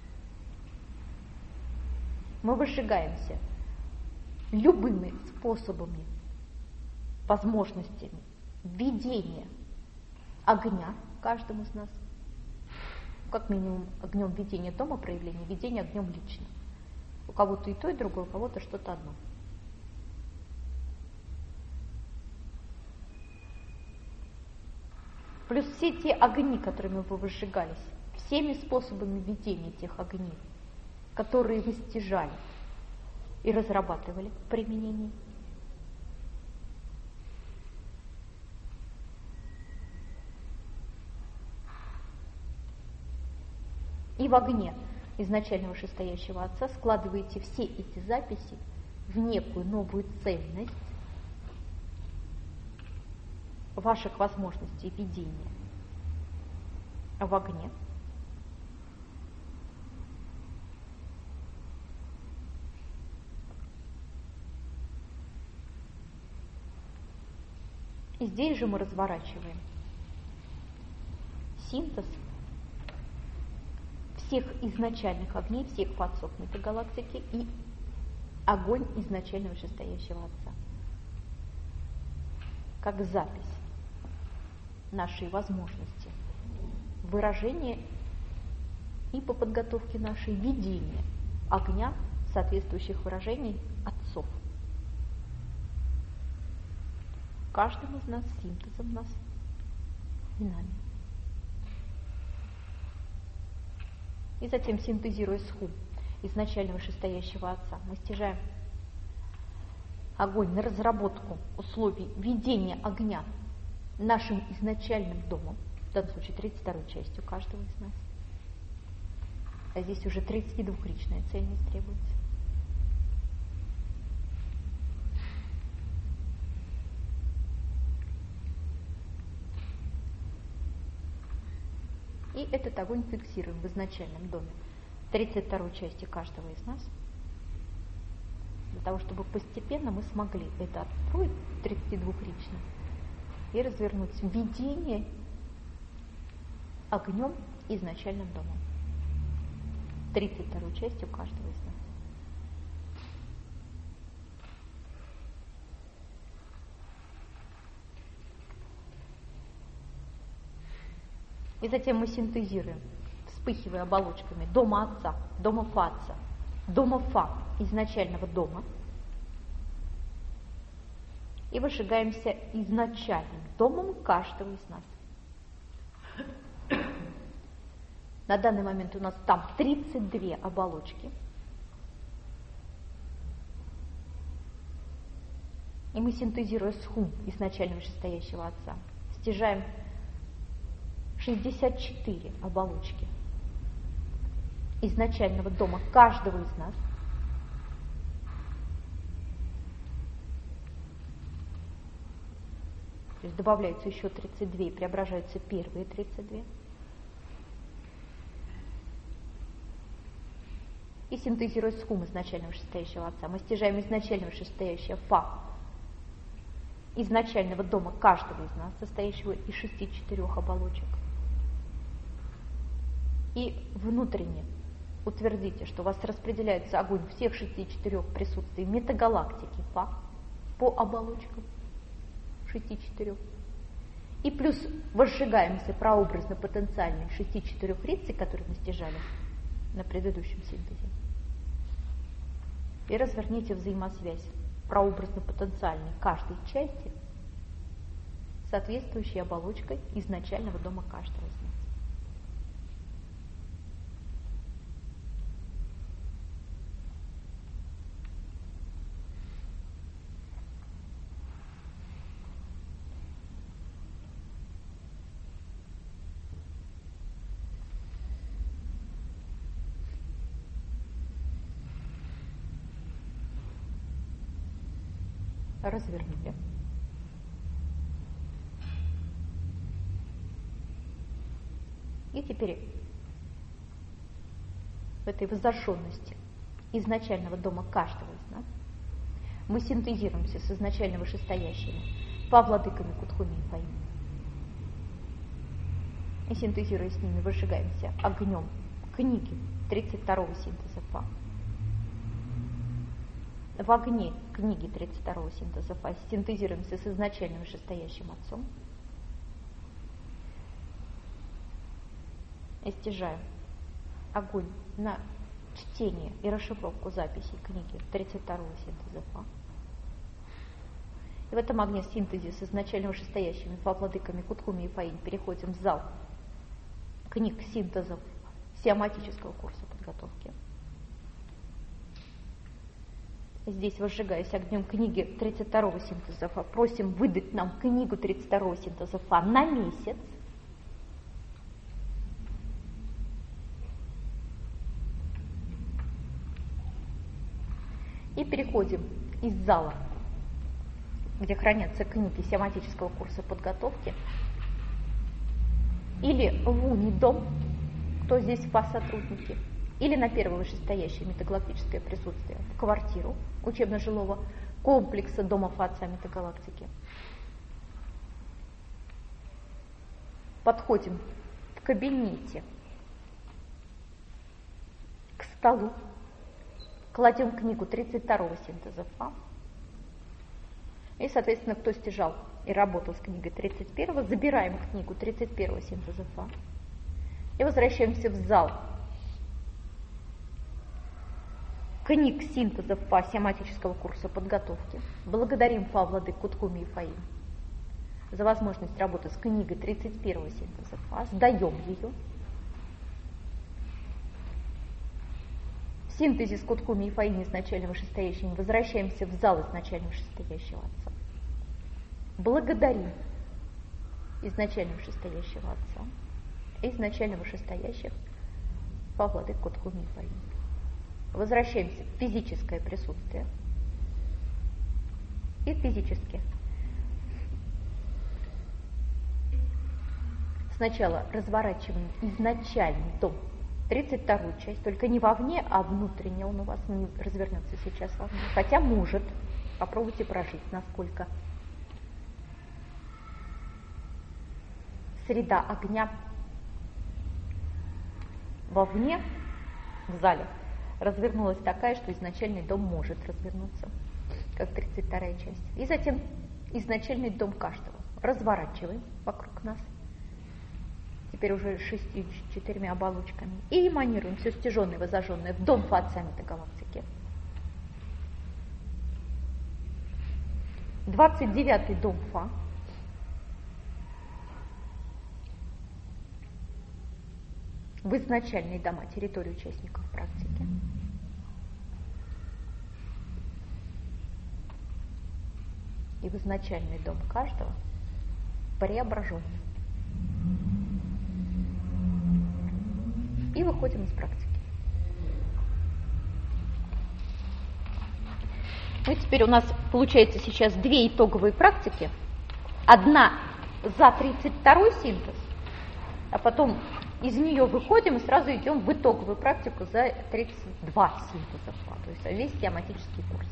Мы выжигаемся любыми способами, возможностями введения огня каждому из нас, как минимум огнем ведения дома проявления, ведения огнем лично. У кого-то и то, и другое, у кого-то что-то одно. Плюс все те огни, которыми вы выжигались, всеми способами ведения тех огней, которые вы стяжали и разрабатывали в применении. И в огне изначально вышестоящего Отца складываете все эти записи в некую новую цельность ваших возможностей ведения в огне. И здесь же мы разворачиваем синтез всех изначальных огней, всех фа-отцов метагалактики и огонь изначально вышестоящего Отца. Как запись нашей возможности, выражение и по подготовке нашей видения огня соответствующих выражений отцов. Каждым из нас синтезом нас и нами. И затем, синтезируя сху изначально вышестоящего Отца, мы стяжаем огонь на разработку условий ведения огня нашим изначальным домом, в данном случае 32-й частью каждого из нас. А здесь уже 32-ричная цельность требуется. И этот огонь фиксируем в изначальном доме 32-й части каждого из нас, для того, чтобы постепенно мы смогли это откроить 32-рично и развернуть видение огнем изначальным домом 32-й частью каждого из нас. И затем мы синтезируем, вспыхивая оболочками дома Отца, дома Фа-Отца, дома Фа изначального дома, и выжигаемся изначальным домом каждого из нас. На данный момент у нас там 32 оболочки. И мы, синтезируя схум изначально вышестоящего Отца, стяжаем 64 оболочки изначального дома каждого из нас. То есть добавляются еще 32 и преображаются первые 32. И синтезируя схум изначально вышестоящего Отца, мы стяжаем изначально вышестоящее Фа изначального дома каждого из нас, состоящего из 64 оболочек. И внутренне утвердите, что у вас распределяется огонь всех 64 присутствий метагалактики Фа по оболочкам 64. И плюс возжигаемся прообразно-потенциальной 64 рицей, которые мы стяжали на предыдущем синтезе. И разверните взаимосвязь прообразно-потенциальной каждой части, соответствующей оболочкой изначального дома каждого из нас. Развернули. И теперь в этой воззажженности изначального дома каждого из нас мы синтезируемся с изначально вышестоящими Фа-владыками Кутхуми и Фаи. И синтезируя с ними, выжигаемся огнем книги 32-го синтеза Фа. В огне книги 32-го синтеза Фа синтезируемся с изначально вышестоящим Отцом и стяжаем огонь на чтение и расшифровку записей книги 32-го синтеза Фа. И в этом огне синтезе с изначально вышестоящими Фа-владыками Кутхуми и Фаинь переходим в зал книг синтезов сиаматического курса подготовки. Здесь, возжигаясь огнем книги 32-го синтеза Фа, просим выдать нам книгу 32-го синтеза Фа на месяц. И переходим из зала, где хранятся книги сиаматического курса подготовки, или в Унидом, кто здесь Фа-сотрудники, или на первое вышестоящее метагалактическое присутствие в квартиру учебно-жилого комплекса Дома Фа-Отца метагалактики. Подходим в кабинете столу, кладем книгу 32-го синтеза Фа. И, соответственно, кто стяжал и работал с книгой 31-го, забираем книгу 31-го синтеза Фа и возвращаемся в зал книг синтезов Фа семантического курса подготовки. Благодарим Фа Владык Куткуми и Фаим за возможность работы с книгой 31-го синтеза Фа, сдаем ее. В синтезе с Куткуми и Фаим изначально вышестоящими возвращаемся в зал изначально вышестоящего Отца. Благодарим изначально вышестоящего Отца и изначально вышестоящих Фа Владык Куткуми и Фаим. Возвращаемся в физическое присутствие и физически. Сначала разворачиваем изначальный дом, 32-ю часть, только не вовне, а внутренне. Он у вас не развернется сейчас вовне. Хотя может. Попробуйте прожить, насколько среда огня вовне, в зале, развернулась такая, что изначальный дом может развернуться, как 32-я часть. И затем изначальный дом каждого разворачиваем вокруг нас, теперь уже 4 оболочками, и эманируем все стяженное, возожженное в дом Фа Отца Метагалактики. 29-й дом Фа. В изначальные дома, территорию участников практики. И в изначальный дом каждого преображенный. И выходим из практики. Ну и теперь у нас получается сейчас 2 итоговые практики. Одна за 32-й синтез, а потом из нее выходим и сразу идем в итоговую практику за 32 синтеза Фа, то есть весь тематический курс.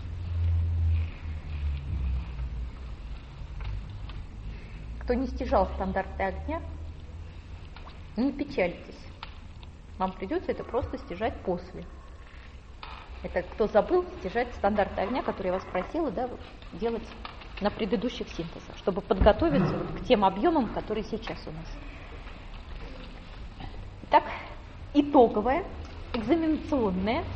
Кто не стяжал стандарты огня, не печальтесь. Вам придется это просто стяжать после. Это кто забыл стяжать стандарты огня, которые я вас просила, да, делать на предыдущих синтезах, чтобы подготовиться вот к тем объемам, которые сейчас у нас. Итак, итоговая, экзаменационная.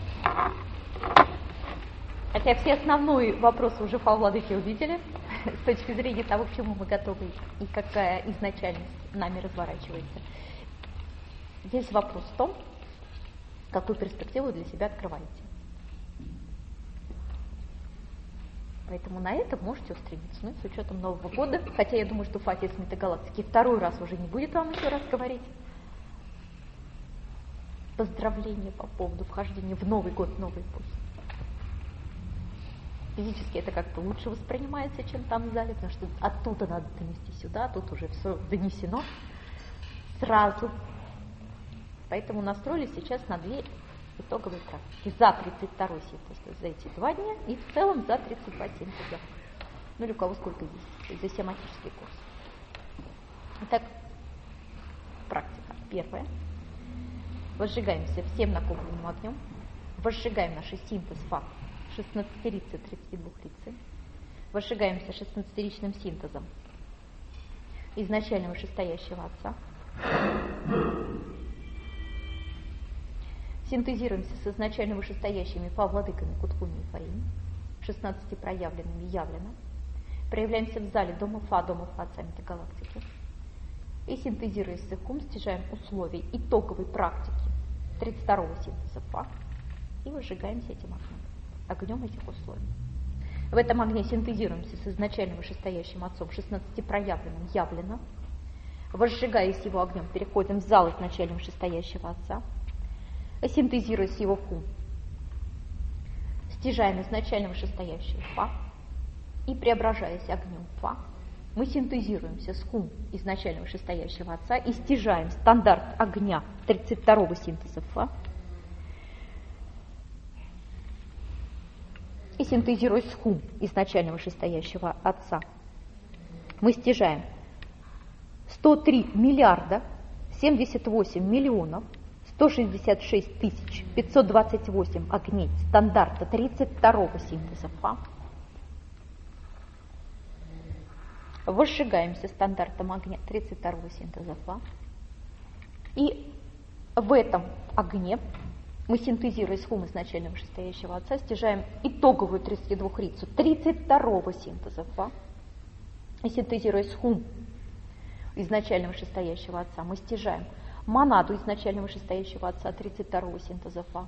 Хотя все основные вопросы уже Фа Владыки увидели, с точки зрения того, к чему мы готовы и какая изначальность нами разворачивается. Здесь вопрос в том, какую перспективу для себя открываете. Поэтому на это можете устремиться. Ну, с учетом Нового года, хотя я думаю, что Фатис Метагалактики второй раз уже не будет вам еще раз говорить. Поздравления по поводу вхождения в Новый год, новой эпохи. Физически это как-то лучше воспринимается, чем там в зале, потому что оттуда надо донести сюда, тут уже все донесено сразу. Поэтому настроились сейчас на 2 итоговые практики. За 32-й синтез, то есть за эти 2 дня, и в целом за 32 синтеза. Ну или у кого сколько есть, то есть за семантический курс. Итак, практика первая. Возжигаемся всем накопленным огнем. Возжигаем наш синтез Фа 16-рицы, 32-рицы. Возжигаемся 16-ричным синтезом изначально вышестоящего Отца. Синтезируемся с изначально вышестоящими Фа Владыками Куткуми и Фаим, 16 проявленными явлено. Проявляемся в зале дома Фа Отца Метагалактики. И синтезируясь с их ум, стяжаем условий итоговой практики 32-го синтеза Фа и выжигаемся этим огнем этих условий. В этом огне синтезируемся с изначально вышестоящим Отцом, 16 проявленным явлено. Возжигаясь его огнем, переходим в зал изначально вышестоящего Отца. Синтезируясь его в ум, стяжаем изначально вышестоящий Фа и преображаясь огнем Фа, мы синтезируемся с хум изначально вышестоящего Отца и стяжаем стандарт огня 32-го синтеза Фа. И синтезируясь с хум изначально вышестоящего Отца, мы стяжаем 103 миллиарда 78 миллионов 166 528 огней стандарта 32-го синтеза Фа. Возжигаемся стандартом огня 32-го синтеза Фа. И в этом огне мы, синтезируя схум изначально вышестоящего отца, стяжаем итоговую 32-рицу 32-го синтеза Фа. И синтезируя схум изначально вышестоящего отца, мы стяжаем монаду изначально вышестоящего отца 32-го синтеза Фа.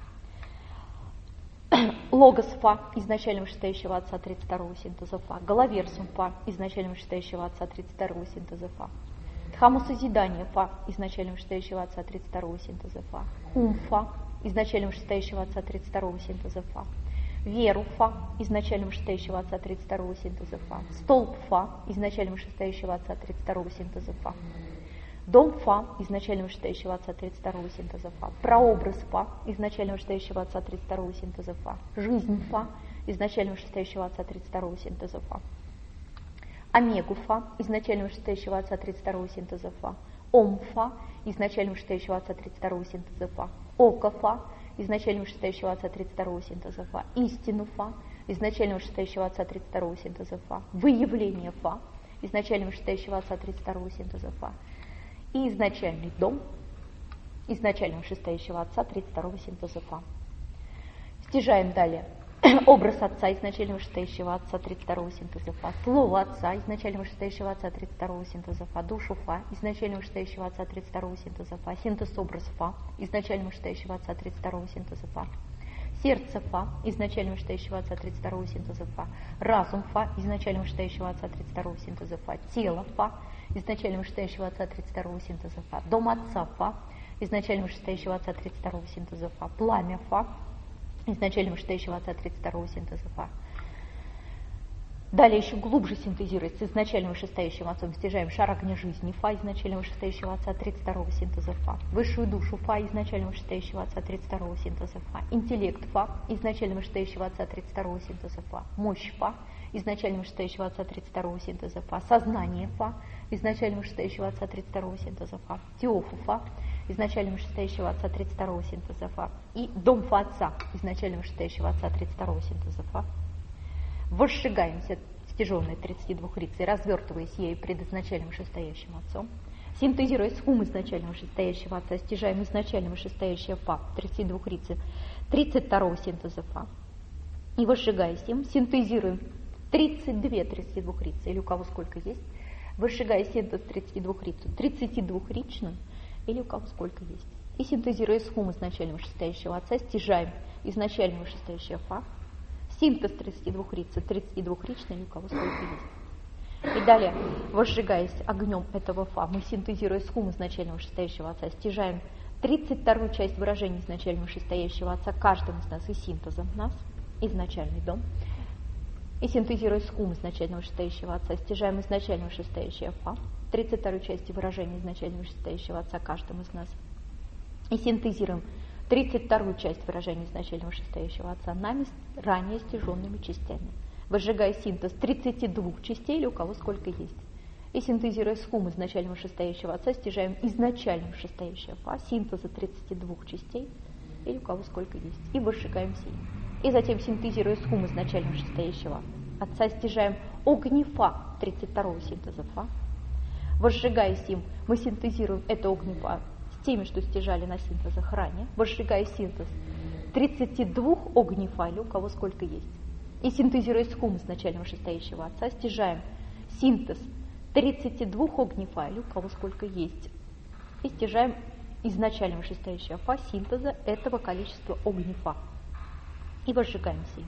Логос Фа изначально вышестоящего отца 32-го синтеза Фа. Головерсум Фа изначально вышестоящего отца 32-го синтеза Фа. Дхаммосозидание Фа изначально вышестоящего отца 32-го синтеза Фа. Хум Фа изначально вышестоящего отца 32-го синтеза Фа. Веру Фа изначально вышестоящего отца 32-го синтеза Фа. Столб Фа изначально вышестоящего отца 32-го синтеза Фа. Дом Фа изначально вышестоящего отца 32-го синтеза Фа. Прообраз Фа изначально вышестоящего отца 32-го синтеза Фа. Жизнь Фа изначально вышестоящего отца 32-го синтеза Фа. Омегу Фа изначально вышестоящего отца 32-го синтеза Фа. Ом Фа изначально вышестоящего отца 32-го синтеза Фа. Ока Фа изначально вышестоящего отца 32-го синтеза Фа. Истину Фа изначально вышестоящего отца 32-го синтеза Фа. Выявление Фа изначально вышестоящего отца 32-го синтеза Фа. И изначальный дом изначально вышестоящего отца 32-го синтеза Фа. Стяжаем далее образ отца изначально вышестоящего отца 32-го синтеза Фа. Слово отца изначально вышестоящего отца 32-го синтеза Фа. Душу Фа изначально вышестоящего отца 32-го синтеза Фа. Синтез образ Фа изначально вышестоящего отца 32-го синтеза Фа. Сердце Фа изначально вышестоящего отца 32-го синтеза Фа. Разум Фа изначально вышестоящего отца 32-го синтеза Фа. Тело Фа изначально вышестоящего отца 32-го синтеза Фа. Дом отца Фа изначально вышестоящего отца 32-го синтеза Фа. Пламя Фа изначально вышестоящего отца 32-го синтеза Фа. Далее еще глубже синтезируется изначально вышестоящим отцом. Стяжаем шар огня жизни Фа изначально вышестоящего отца 32-го синтеза Фа. Высшую душу Фа изначально вышестоящего отца 32-го синтеза Фа. Интеллект Фа изначально вышестоящего отца 32-го синтеза Фа. Мощь Фа изначально вышестоящего отца 32-го синтеза Фа. Сознание Фа изначально вышестоящего отца 32-го синтеза Фа. Теофу Фа изначально вышестоящего отца 32-го синтеза Фа. И дом Фа отца изначально вышестоящего отца 32-го синтеза Фа. Возжигаемся стяженной 32-рицей, развертываясь ею пред изначальным вышестоящим отцом. Синтезируя схум изначального вышестоящего отца, стяжаем изначально вышестоящее Фа 32-рицы 32-го синтеза Фа. И возжигаясь им, синтезируем 32-рицы, или у кого сколько есть, возжигая синтез 32-рицу 32-ричную, или у кого сколько есть. И синтезируя схум изначально вышестоящего отца, стяжаем изначально вышестоящее Фа. Синтез 32-рицы 32-ричный, или у кого сколько есть. И далее, возжигаясь огнем этого Фа, мы, синтезируя схум изначально вышестоящего отца, стяжаем 32-ю часть выражений изначально вышестоящего отца каждым из нас и синтезом нас, изначальный дом. И синтезируя схум изначально вышестоящего отца, стяжаем изначально вышестоящее Фа, 32-ю часть выражений изначально вышестоящего отца каждым из нас. И синтезируем 32-ю часть выражений изначально вышестоящего отца нами ранее стяженными частями, возжигая синтез 32 частей, или у кого сколько есть. И синтезируя схум изначально вышестоящего отца, стяжаем изначально вышестоящее Фа, синтеза 32 частей, или у кого сколько есть, и возжигаем сей. И затем, синтезируя схум изначально вышестоящего отца, стяжаем огнефа 32-го синтеза Фа. Возжигая сим, мы синтезируем это огнефа с теми, что стяжали на синтезах ранее, возжигая синтез 32 огнефа, или у кого сколько есть. И синтезируя схум изначально вышестоящего отца, стяжаем синтез 32 огнефа, или у кого сколько есть. И стяжаем изначально вышестоящего Фа синтеза этого количества огнефа. И возжигаем сим.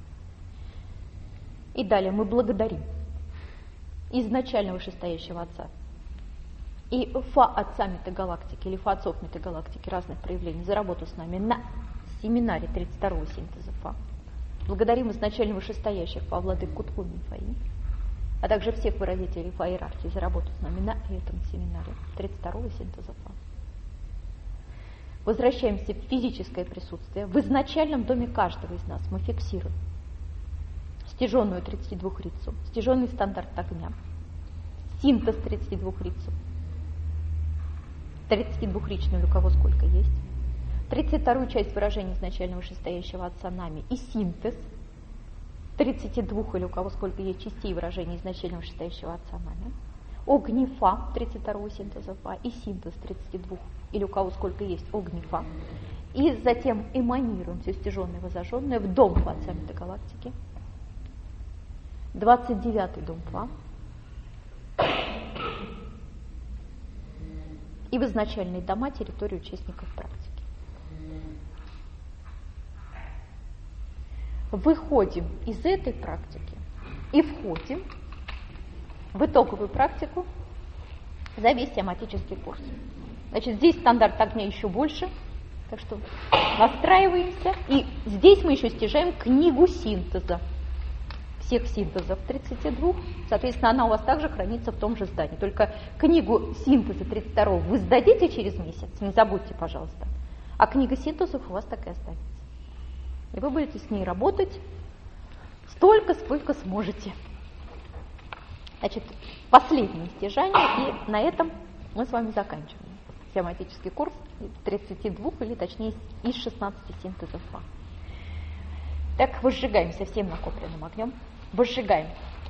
И далее мы благодарим изначально вышестоящего отца и Фа отца метагалактики или Фа отцов метагалактики разных проявлений за работу с нами на семинаре 32-го синтеза Фа. Благодарим изначально вышестоящих Фа владык Куткуми Фаи, а также всех выразителей Фа иерархии за работу с нами на этом семинаре 32-го синтеза Фа. Возвращаемся в физическое присутствие. В изначальном доме каждого из нас мы фиксируем стяженную 32-рицу, стяженный стандарт огня, синтез 32-рицу, 32-ричную или у кого сколько есть. 32-ю часть выражения изначального вышестоящего отца нами и синтез 32 или у кого сколько есть частей выражения изначального вышестоящего отца нами. Огни-фа 32-го синтеза фа и синтез 32 или у кого сколько есть огни-фа. И затем эманируем все стяженное и возожженное в дом фа отца метагалактики. 29-й дом фа. И в изначальные дома территории участников практики. Выходим из этой практики и входим в итоговую практику за весь тематический курс. Значит, здесь стандарт огня еще больше, так что настраиваемся. И здесь мы еще стяжаем книгу синтеза. Всех синтезов 32, соответственно, она у вас также хранится в том же здании. Только книгу синтеза 32 вы сдадите через месяц, не забудьте, пожалуйста. А книга синтезов у вас так и останется. И вы будете с ней работать столько, сколько сможете. Значит, последнее стяжание, и на этом мы с вами заканчиваем тематический курс 32, или точнее из 16 синтезов фа. Так, возжигаемся всем накопленным огнем. Возжигаем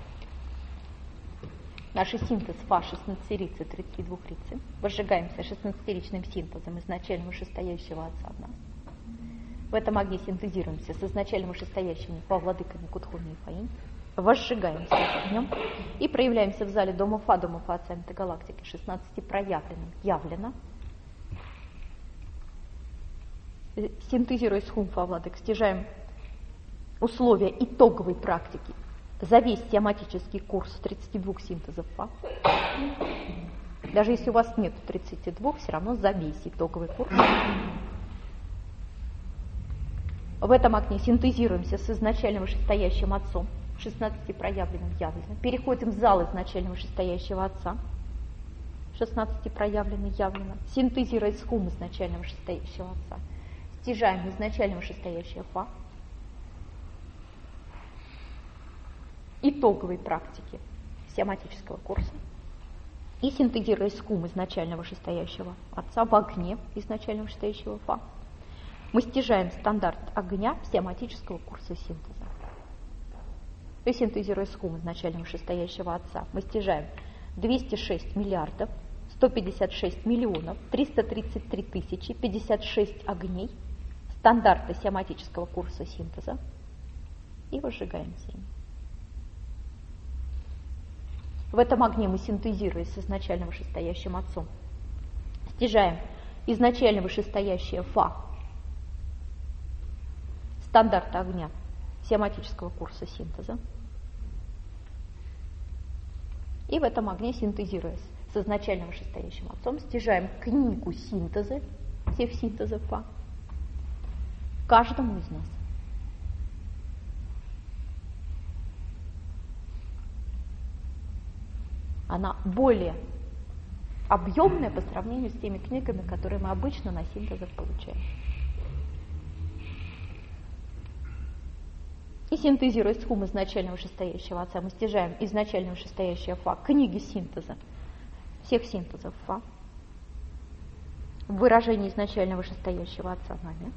наш синтез фа 16-рицы, 32-рицы. Возжигаемся 16-ричным синтезом изначально вышестоящего отца в нас. В этом огне синтезируемся с изначально вышестоящими фа владыками Кутхуни и Фаин. Возжигаемся огнем и проявляемся в зале дома фа отца метагалактики 16 проявленным явлено. Синтезируя с хум фа владык, стяжаем условия итоговой практики за весь тематический курс 32 синтезов фа. Даже если у вас нет 32, все равно за весь итоговый курс. В этом окне синтезируемся с изначально вышестоящим отцом, 16 проявленным явлено. Переходим в зал изначально вышестоящего отца, 16 проявленный явлено. Синтезируя с хум изначально вышестоящего отца. Стяжаем изначально вышестоящее фа. Итоговой практики семантического курса. И синтезируя с хум изначально вышестоящего отца в огне изначально вышестоящего фа. Мы стяжаем стандарт огня семантического курса синтеза. И синтезируя с хум изначально вышестоящего отца, мы стяжаем 206 миллиардов 156 миллионов 333 тысячи 56 огней стандарта семантического курса синтеза и возжигаемся им. В этом огне мы, синтезируя с изначально вышестоящим отцом, стяжаем изначально вышестоящее фа стандарта огня семантического курса синтеза. И в этом огне, синтезируясь с изначально вышестоящим отцом, стяжаем книгу синтеза, всех синтезов фа, каждому из нас. Она более объемная по сравнению с теми книгами, которые мы обычно на синтезах получаем. И синтезируя с хум изначально вышестоящего отца, мы стяжаем изначально вышестоящее фа книги синтеза, всех синтезов фа, в выражении изначально вышестоящего отца нами.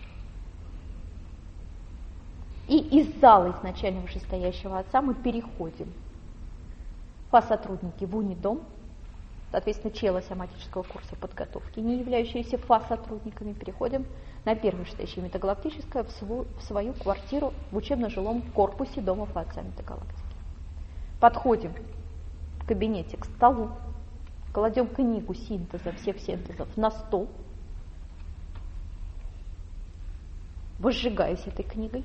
И из зала изначально вышестоящего отца мы переходим фа-сотрудники в унидом, соответственно, чела семантического курса подготовки, не являющиеся фа-сотрудниками, переходим на первое вышестоящее метагалактическое в свою квартиру в учебно-жилом корпусе дома фа отца метагалактики. Подходим в кабинете к столу, кладем книгу синтеза, всех синтезов на стол, возжигаясь этой книгой.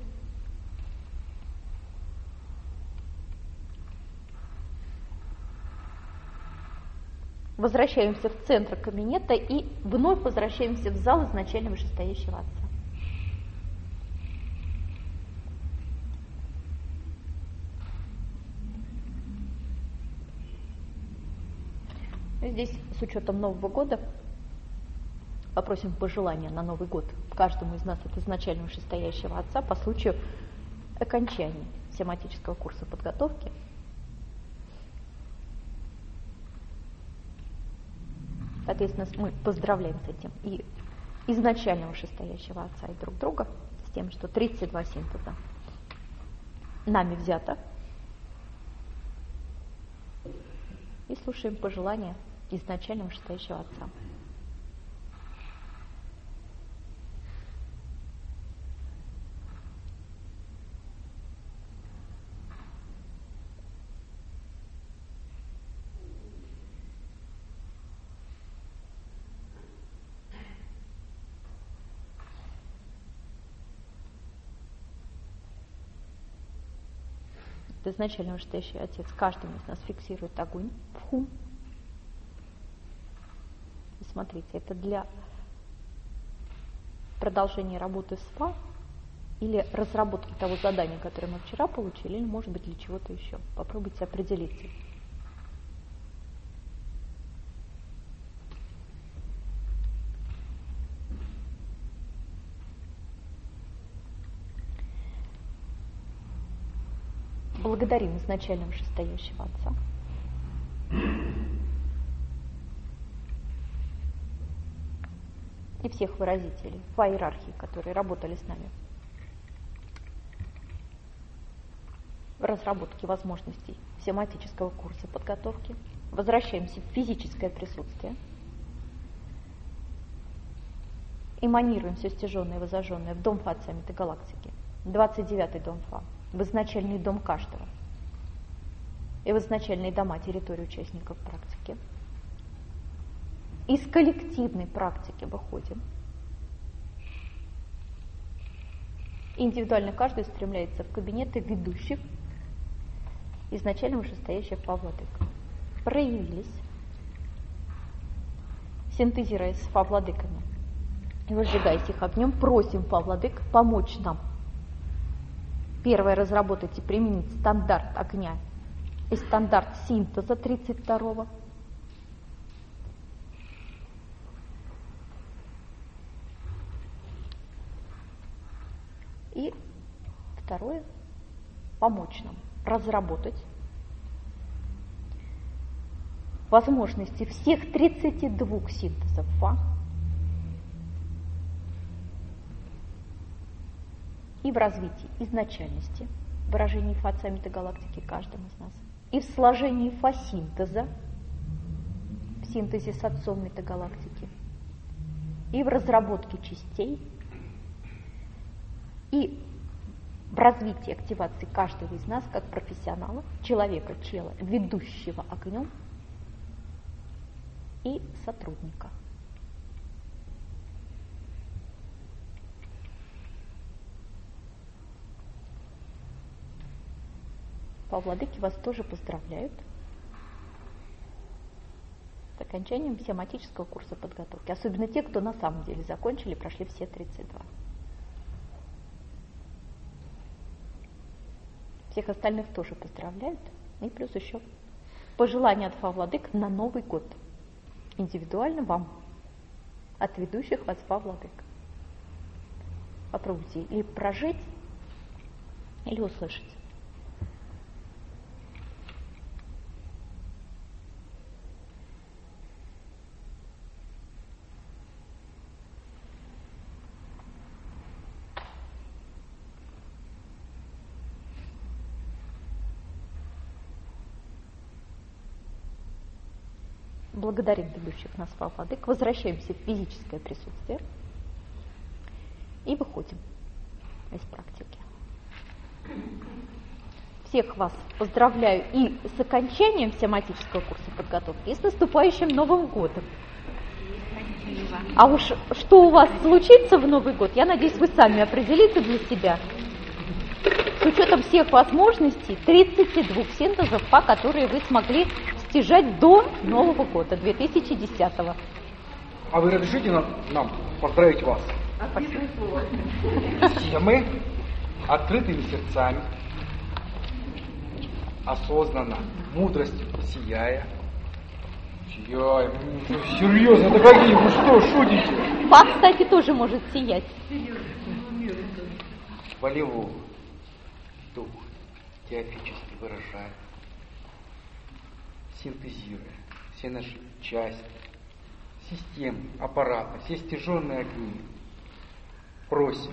Возвращаемся в центр кабинета и вновь возвращаемся в зал изначально вышестоящего отца. Здесь с учетом Нового года попросим пожелания на Новый год каждому из нас от изначально вышестоящего отца по случаю окончания семантического курса подготовки. Соответственно, мы поздравляем с этим и изначально вышестоящего отца и друг друга, с тем, что 32 синтеза нами взято. И слушаем пожелания изначально вышестоящего отца. Изначально вышестоящий отец каждому из нас фиксирует огонь в хум. И смотрите, это для продолжения работы с ФА или разработки того задания, которое мы вчера получили, или, может быть, для чего-то еще. Попробуйте определиться. Благодарим изначально вышестоящего отца. И всех выразителей в иерархии, которые работали с нами в разработке возможностей семантического курса подготовки. Возвращаемся в физическое присутствие. Эманируем все стяженное и возожженное в дом Фа отца метагалактики. 29-й дом Фа. В изначальный дом каждого и в изначальные дома территории участников практики. Из коллективной практики выходим. Индивидуально каждый стремляется в кабинеты ведущих, изначально вышестоящих Фа-владык. Проявились, синтезируясь с Фа-владыками и возжигаясь их огнем, просим Фа-владык помочь нам. Первое, разработать и применить стандарт огня и стандарт синтеза 32-го. И второе, помочь нам разработать возможности всех 32 синтезов Фа и в развитии изначальности, выражении Фа отца метагалактики каждому из нас, и в сложении Фа-синтеза, в синтезе с отцом метагалактики, и в разработке частей, и в развитии активации каждого из нас как профессионала, человека, чела, ведущего огнем и сотрудника. Фа-владыки вас тоже поздравляют с окончанием семантического курса подготовки. Особенно те, кто на самом деле закончили, прошли все 32. Всех остальных тоже поздравляют. И плюс еще пожелания от Фа-владык на Новый год. Индивидуально вам, от ведущих вас Фа-владык. Попробуйте или прожить, или услышать. Благодарим ведущих нас Фа-владык, возвращаемся в физическое присутствие и выходим из практики. Всех вас поздравляю и с окончанием семантического курса подготовки, и с наступающим Новым годом. Спасибо. А уж что у вас случится в Новый год, я надеюсь, вы сами определите для себя. С учетом всех возможностей 32 синтезов Фа, которые вы смогли стяжать до Нового года, 2010-го. А вы разрешите нам поздравить вас? Все мы открытыми сердцами, осознанно, мудростью сияя. Серьезно, это какие? Вы что, шутите? Фа, кстати, тоже может сиять. Волеву дух теофически выражает, синтезируя все наши части, систем, аппарата, все стяженные огни, просим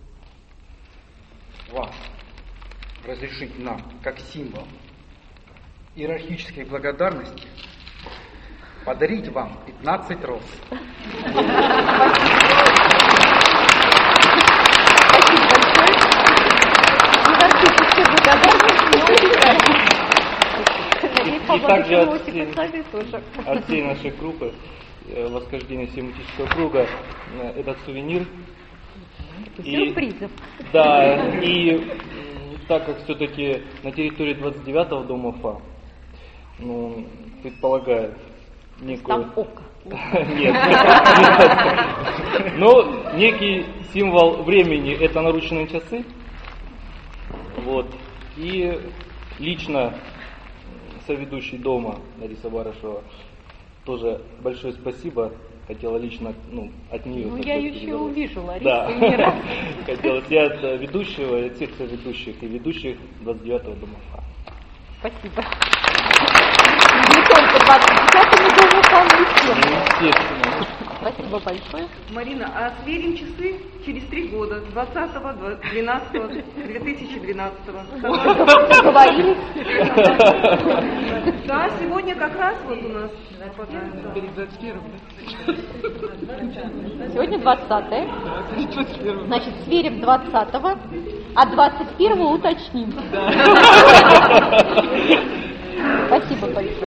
вас разрешить нам, как символ иерархической благодарности, подарить вам 15 роз. И также от всей нашей группы «Восхождение семантического круга» этот сувенир. Сюрпризов. Да, и так как все-таки на территории 29-го дома ФА, предполагает некую... Там око. Нет. Но некий символ времени — это наручные часы. Вот. И лично соведущий дома Лариса Барышева тоже большое спасибо. Хотела лично, от нее. Я еще увижу, Ларису, да. не раз. Хотелось я от ведущего, и от всех соведущих и ведущих 29-го дома ФА. Спасибо. Не только 29-му дому ФА, но и всем. Естественно. Спасибо большое. Марина, а сверим часы через 3 года, 20-12-2012. Договорились. Да, сегодня как раз вот у нас. Сегодня 20-е. Значит, сверим 20-го, а 21-го уточним. Спасибо большое.